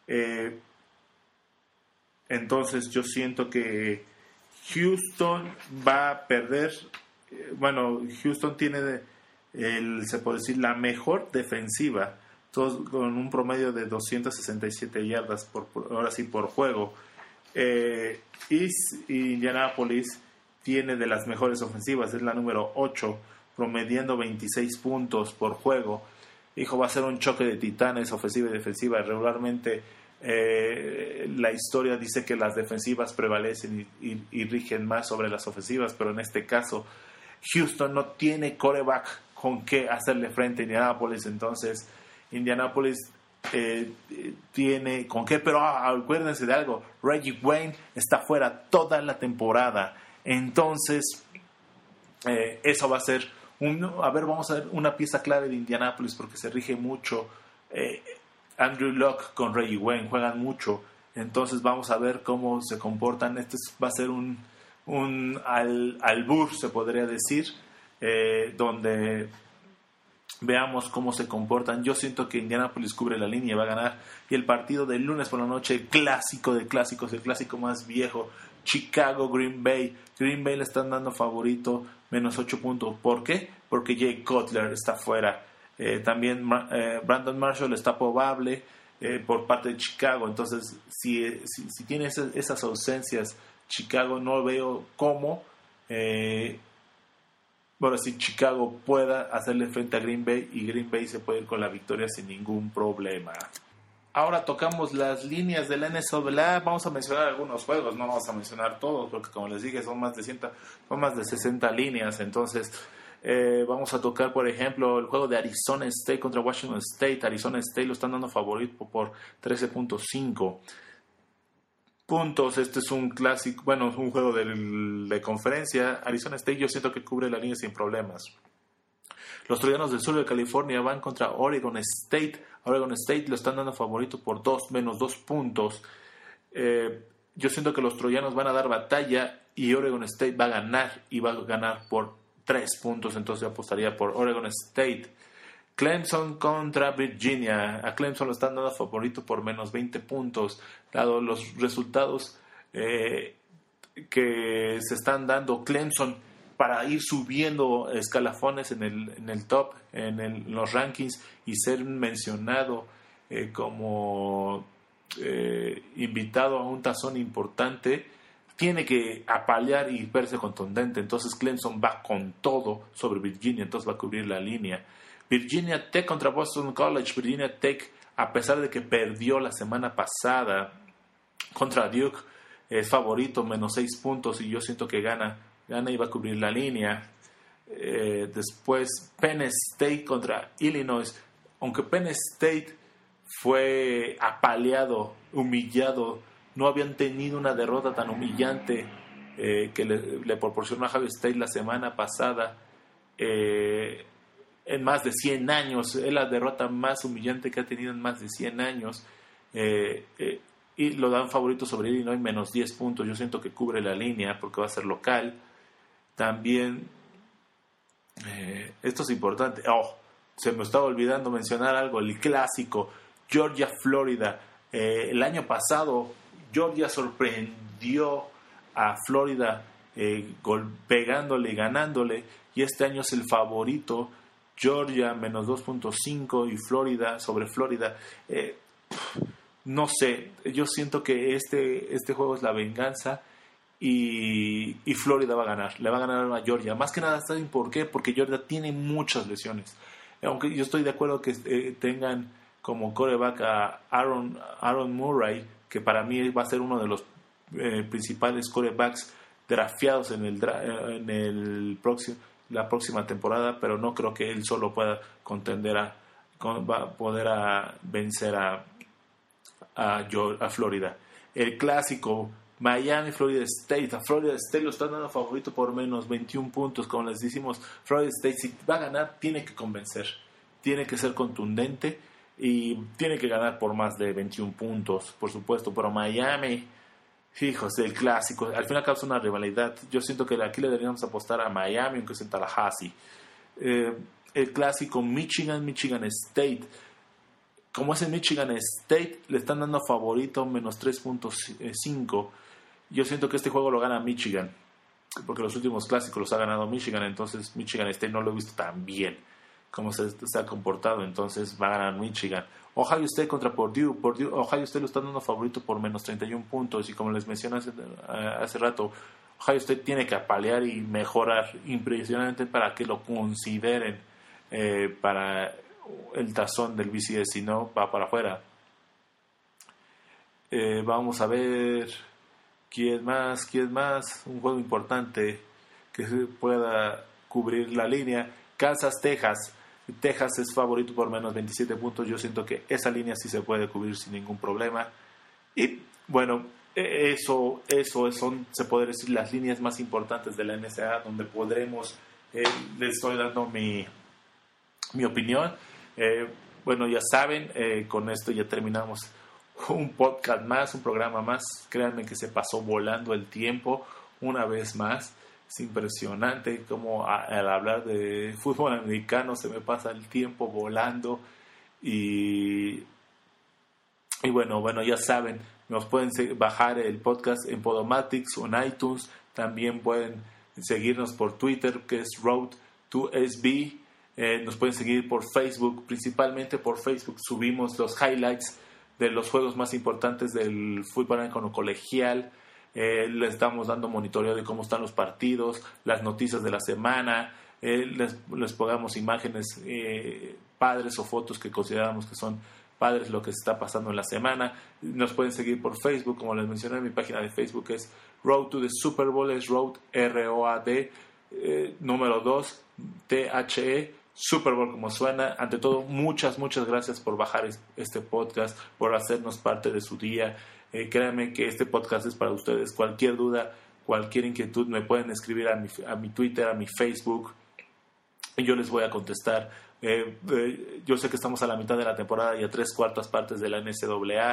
Entonces yo siento que Houston va a perder. Houston tiene se puede decir la mejor defensiva, todos con un promedio de 267 yardas por juego. Y Indianapolis tiene de las mejores ofensivas, es la número 8, promediando 26 puntos por juego. Hijo, va a ser un choque de titanes, ofensiva y defensiva. Regularmente la historia dice que las defensivas prevalecen y rigen más sobre las ofensivas, pero en este caso Houston no tiene quarterback con qué hacerle frente a Indianapolis. Entonces Indianapolis tiene con qué, pero acuérdense de algo, Reggie Wayne está fuera toda la temporada. Entonces eso va a ser vamos a ver una pieza clave de Indianapolis porque se rige mucho. Andrew Luck con Reggie Wayne juegan mucho, entonces vamos a ver cómo se comportan. Este va a ser un albur, se podría decir, donde veamos cómo se comportan. Yo siento que Indianapolis cubre la línea y va a ganar. Y el partido del lunes por la noche, el clásico de clásicos, el clásico más viejo, Chicago Green Bay. Green Bay le están dando favorito menos 8 puntos. ¿Por qué? Porque Jay Cutler está fuera. También Brandon Marshall está probable por parte de Chicago. Entonces si tiene esas ausencias Chicago, no veo cómo si Chicago pueda hacerle frente a Green Bay, y Green Bay se puede ir con la victoria sin ningún problema. Ahora tocamos las líneas de la NCAA. Vamos a mencionar algunos juegos, no vamos a mencionar todos porque, como les dije, son más de 60 líneas. Entonces vamos a tocar, por ejemplo, el juego de Arizona State contra Washington State. Arizona State lo están dando favorito por 13.5 puntos. Este es un clásico, es un juego de conferencia. Arizona State yo siento que cubre la línea sin problemas. Los Troyanos del sur de California van contra Oregon State. Oregon State lo están dando favorito por menos 2 puntos. yo siento que los troyanos van a dar batalla y Oregon State va a ganar, y va a ganar por 3 puntos, entonces yo apostaría por Oregon State. Clemson contra Virginia. A Clemson lo están dando favorito por menos 20 puntos, dado los resultados que se están dando. Clemson, para ir subiendo escalafones en el top, en los rankings, y ser mencionado como invitado a un tazón importante, tiene que apalear y verse contundente. Entonces Clemson va con todo sobre Virginia, entonces va a cubrir la línea. Virginia Tech contra Boston College. Virginia Tech, a pesar de que perdió la semana pasada contra Duke, es favorito, menos 6 puntos, y yo siento que gana y va a cubrir la línea. Después Penn State contra Illinois. Aunque Penn State fue apaleado, humillado, no habían tenido una derrota tan humillante que le proporcionó a Ohio State la semana pasada en más de 100 años. Es la derrota más humillante que ha tenido en más de 100 años. Y lo dan favorito sobre Illinois, menos 10 puntos. Yo siento que cubre la línea porque va a ser local. También, esto es importante. Se me estaba olvidando mencionar algo. El clásico Georgia-Florida. El año pasado Georgia sorprendió a Florida pegándole y ganándole, y este año es el favorito. Georgia menos 2.5 y Florida sobre Florida. No sé, yo siento que este juego es la venganza, y Florida va a ganar. Le va a ganar a Georgia. Más que nada, ¿saben por qué? Porque Georgia tiene muchas lesiones. Aunque yo estoy de acuerdo que tengan como quarterback a Aaron Murray, que para mí va a ser uno de los principales quarterbacks drafteados la próxima temporada, pero no creo que él solo pueda vencer a Florida. El clásico Miami-Florida State. A Florida State lo están dando favorito por menos 21 puntos. Como les decimos, Florida State, si va a ganar, tiene que convencer, tiene que ser contundente y tiene que ganar por más de 21 puntos, por supuesto. Pero Miami, hijos, el clásico, al final causa una rivalidad. Yo siento que aquí le deberíamos apostar a Miami, aunque es en Tallahassee. El clásico Michigan State. Como es en Michigan State, le están dando favorito menos 3.5. Yo siento que este juego lo gana Michigan, porque los últimos clásicos los ha ganado Michigan. Entonces Michigan State no lo he visto tan bien como se ha comportado, entonces va a ganar Michigan. Ohio State contra Purdue. Ohio State lo están dando favorito por menos 31 puntos, y como les mencioné hace rato, Ohio State tiene que apalear y mejorar impresionantemente para que lo consideren para el tazón del BCS, si no va para afuera. Vamos a ver quién más, un juego importante que pueda cubrir la línea. Kansas, Texas es favorito por menos 27 puntos. Yo siento que esa línea sí se puede cubrir sin ningún problema. Y bueno, eso son, se puede decir, las líneas más importantes de la NCAA, donde podremos, les estoy dando mi opinión. Bueno, ya saben, con esto ya terminamos un podcast más, un programa más. Créanme que se pasó volando el tiempo una vez más. Es impresionante como al hablar de fútbol americano se me pasa el tiempo volando. Y bueno, ya saben, nos pueden bajar el podcast en Podomatics o en iTunes. También pueden seguirnos por Twitter, que es Road2SB. Nos pueden seguir por Facebook, principalmente por Facebook. Subimos los highlights de los juegos más importantes del fútbol americano colegial. Les estamos dando monitoreo de cómo están los partidos, las noticias de la semana. Les pongamos imágenes padres o fotos que consideramos que son padres lo que se está pasando en la semana. Nos pueden seguir por Facebook, como les mencioné, mi página de Facebook es Road to the Super Bowl, es Road, R-O-A-D, número 2, T-H-E, Super Bowl como suena. Ante todo, muchas gracias por bajar este podcast, por hacernos parte de su día. Créanme que este podcast es para ustedes. Cualquier duda, cualquier inquietud, me pueden escribir a mi Twitter, a mi Facebook, y yo les voy a contestar. Yo sé que estamos a la mitad de la temporada y a 3/4 partes de la NCAA.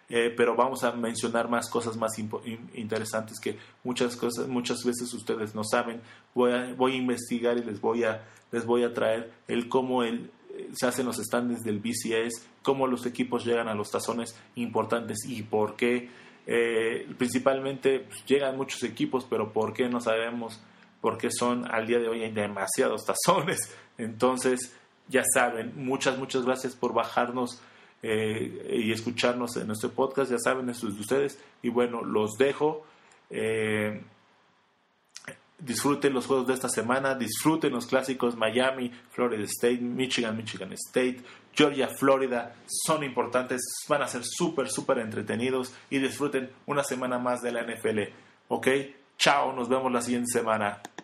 pero vamos a mencionar más cosas más interesantes que muchas veces ustedes no saben. Voy a investigar y les voy a traer cómo se hacen los standings del BCS, cómo los equipos llegan a los tazones importantes y por qué. Principalmente pues, llegan muchos equipos, pero por qué no sabemos, porque al día de hoy hay demasiados tazones. Entonces ya saben, muchas gracias por bajarnos y escucharnos en nuestro podcast. Ya saben, eso es de ustedes. Y bueno, los dejo. Disfruten los juegos de esta semana, disfruten los clásicos Miami, Florida State, Michigan State, Georgia, Florida. Son importantes, van a ser súper entretenidos, y disfruten una semana más de la NFL. ¿Ok? Chao, nos vemos la siguiente semana.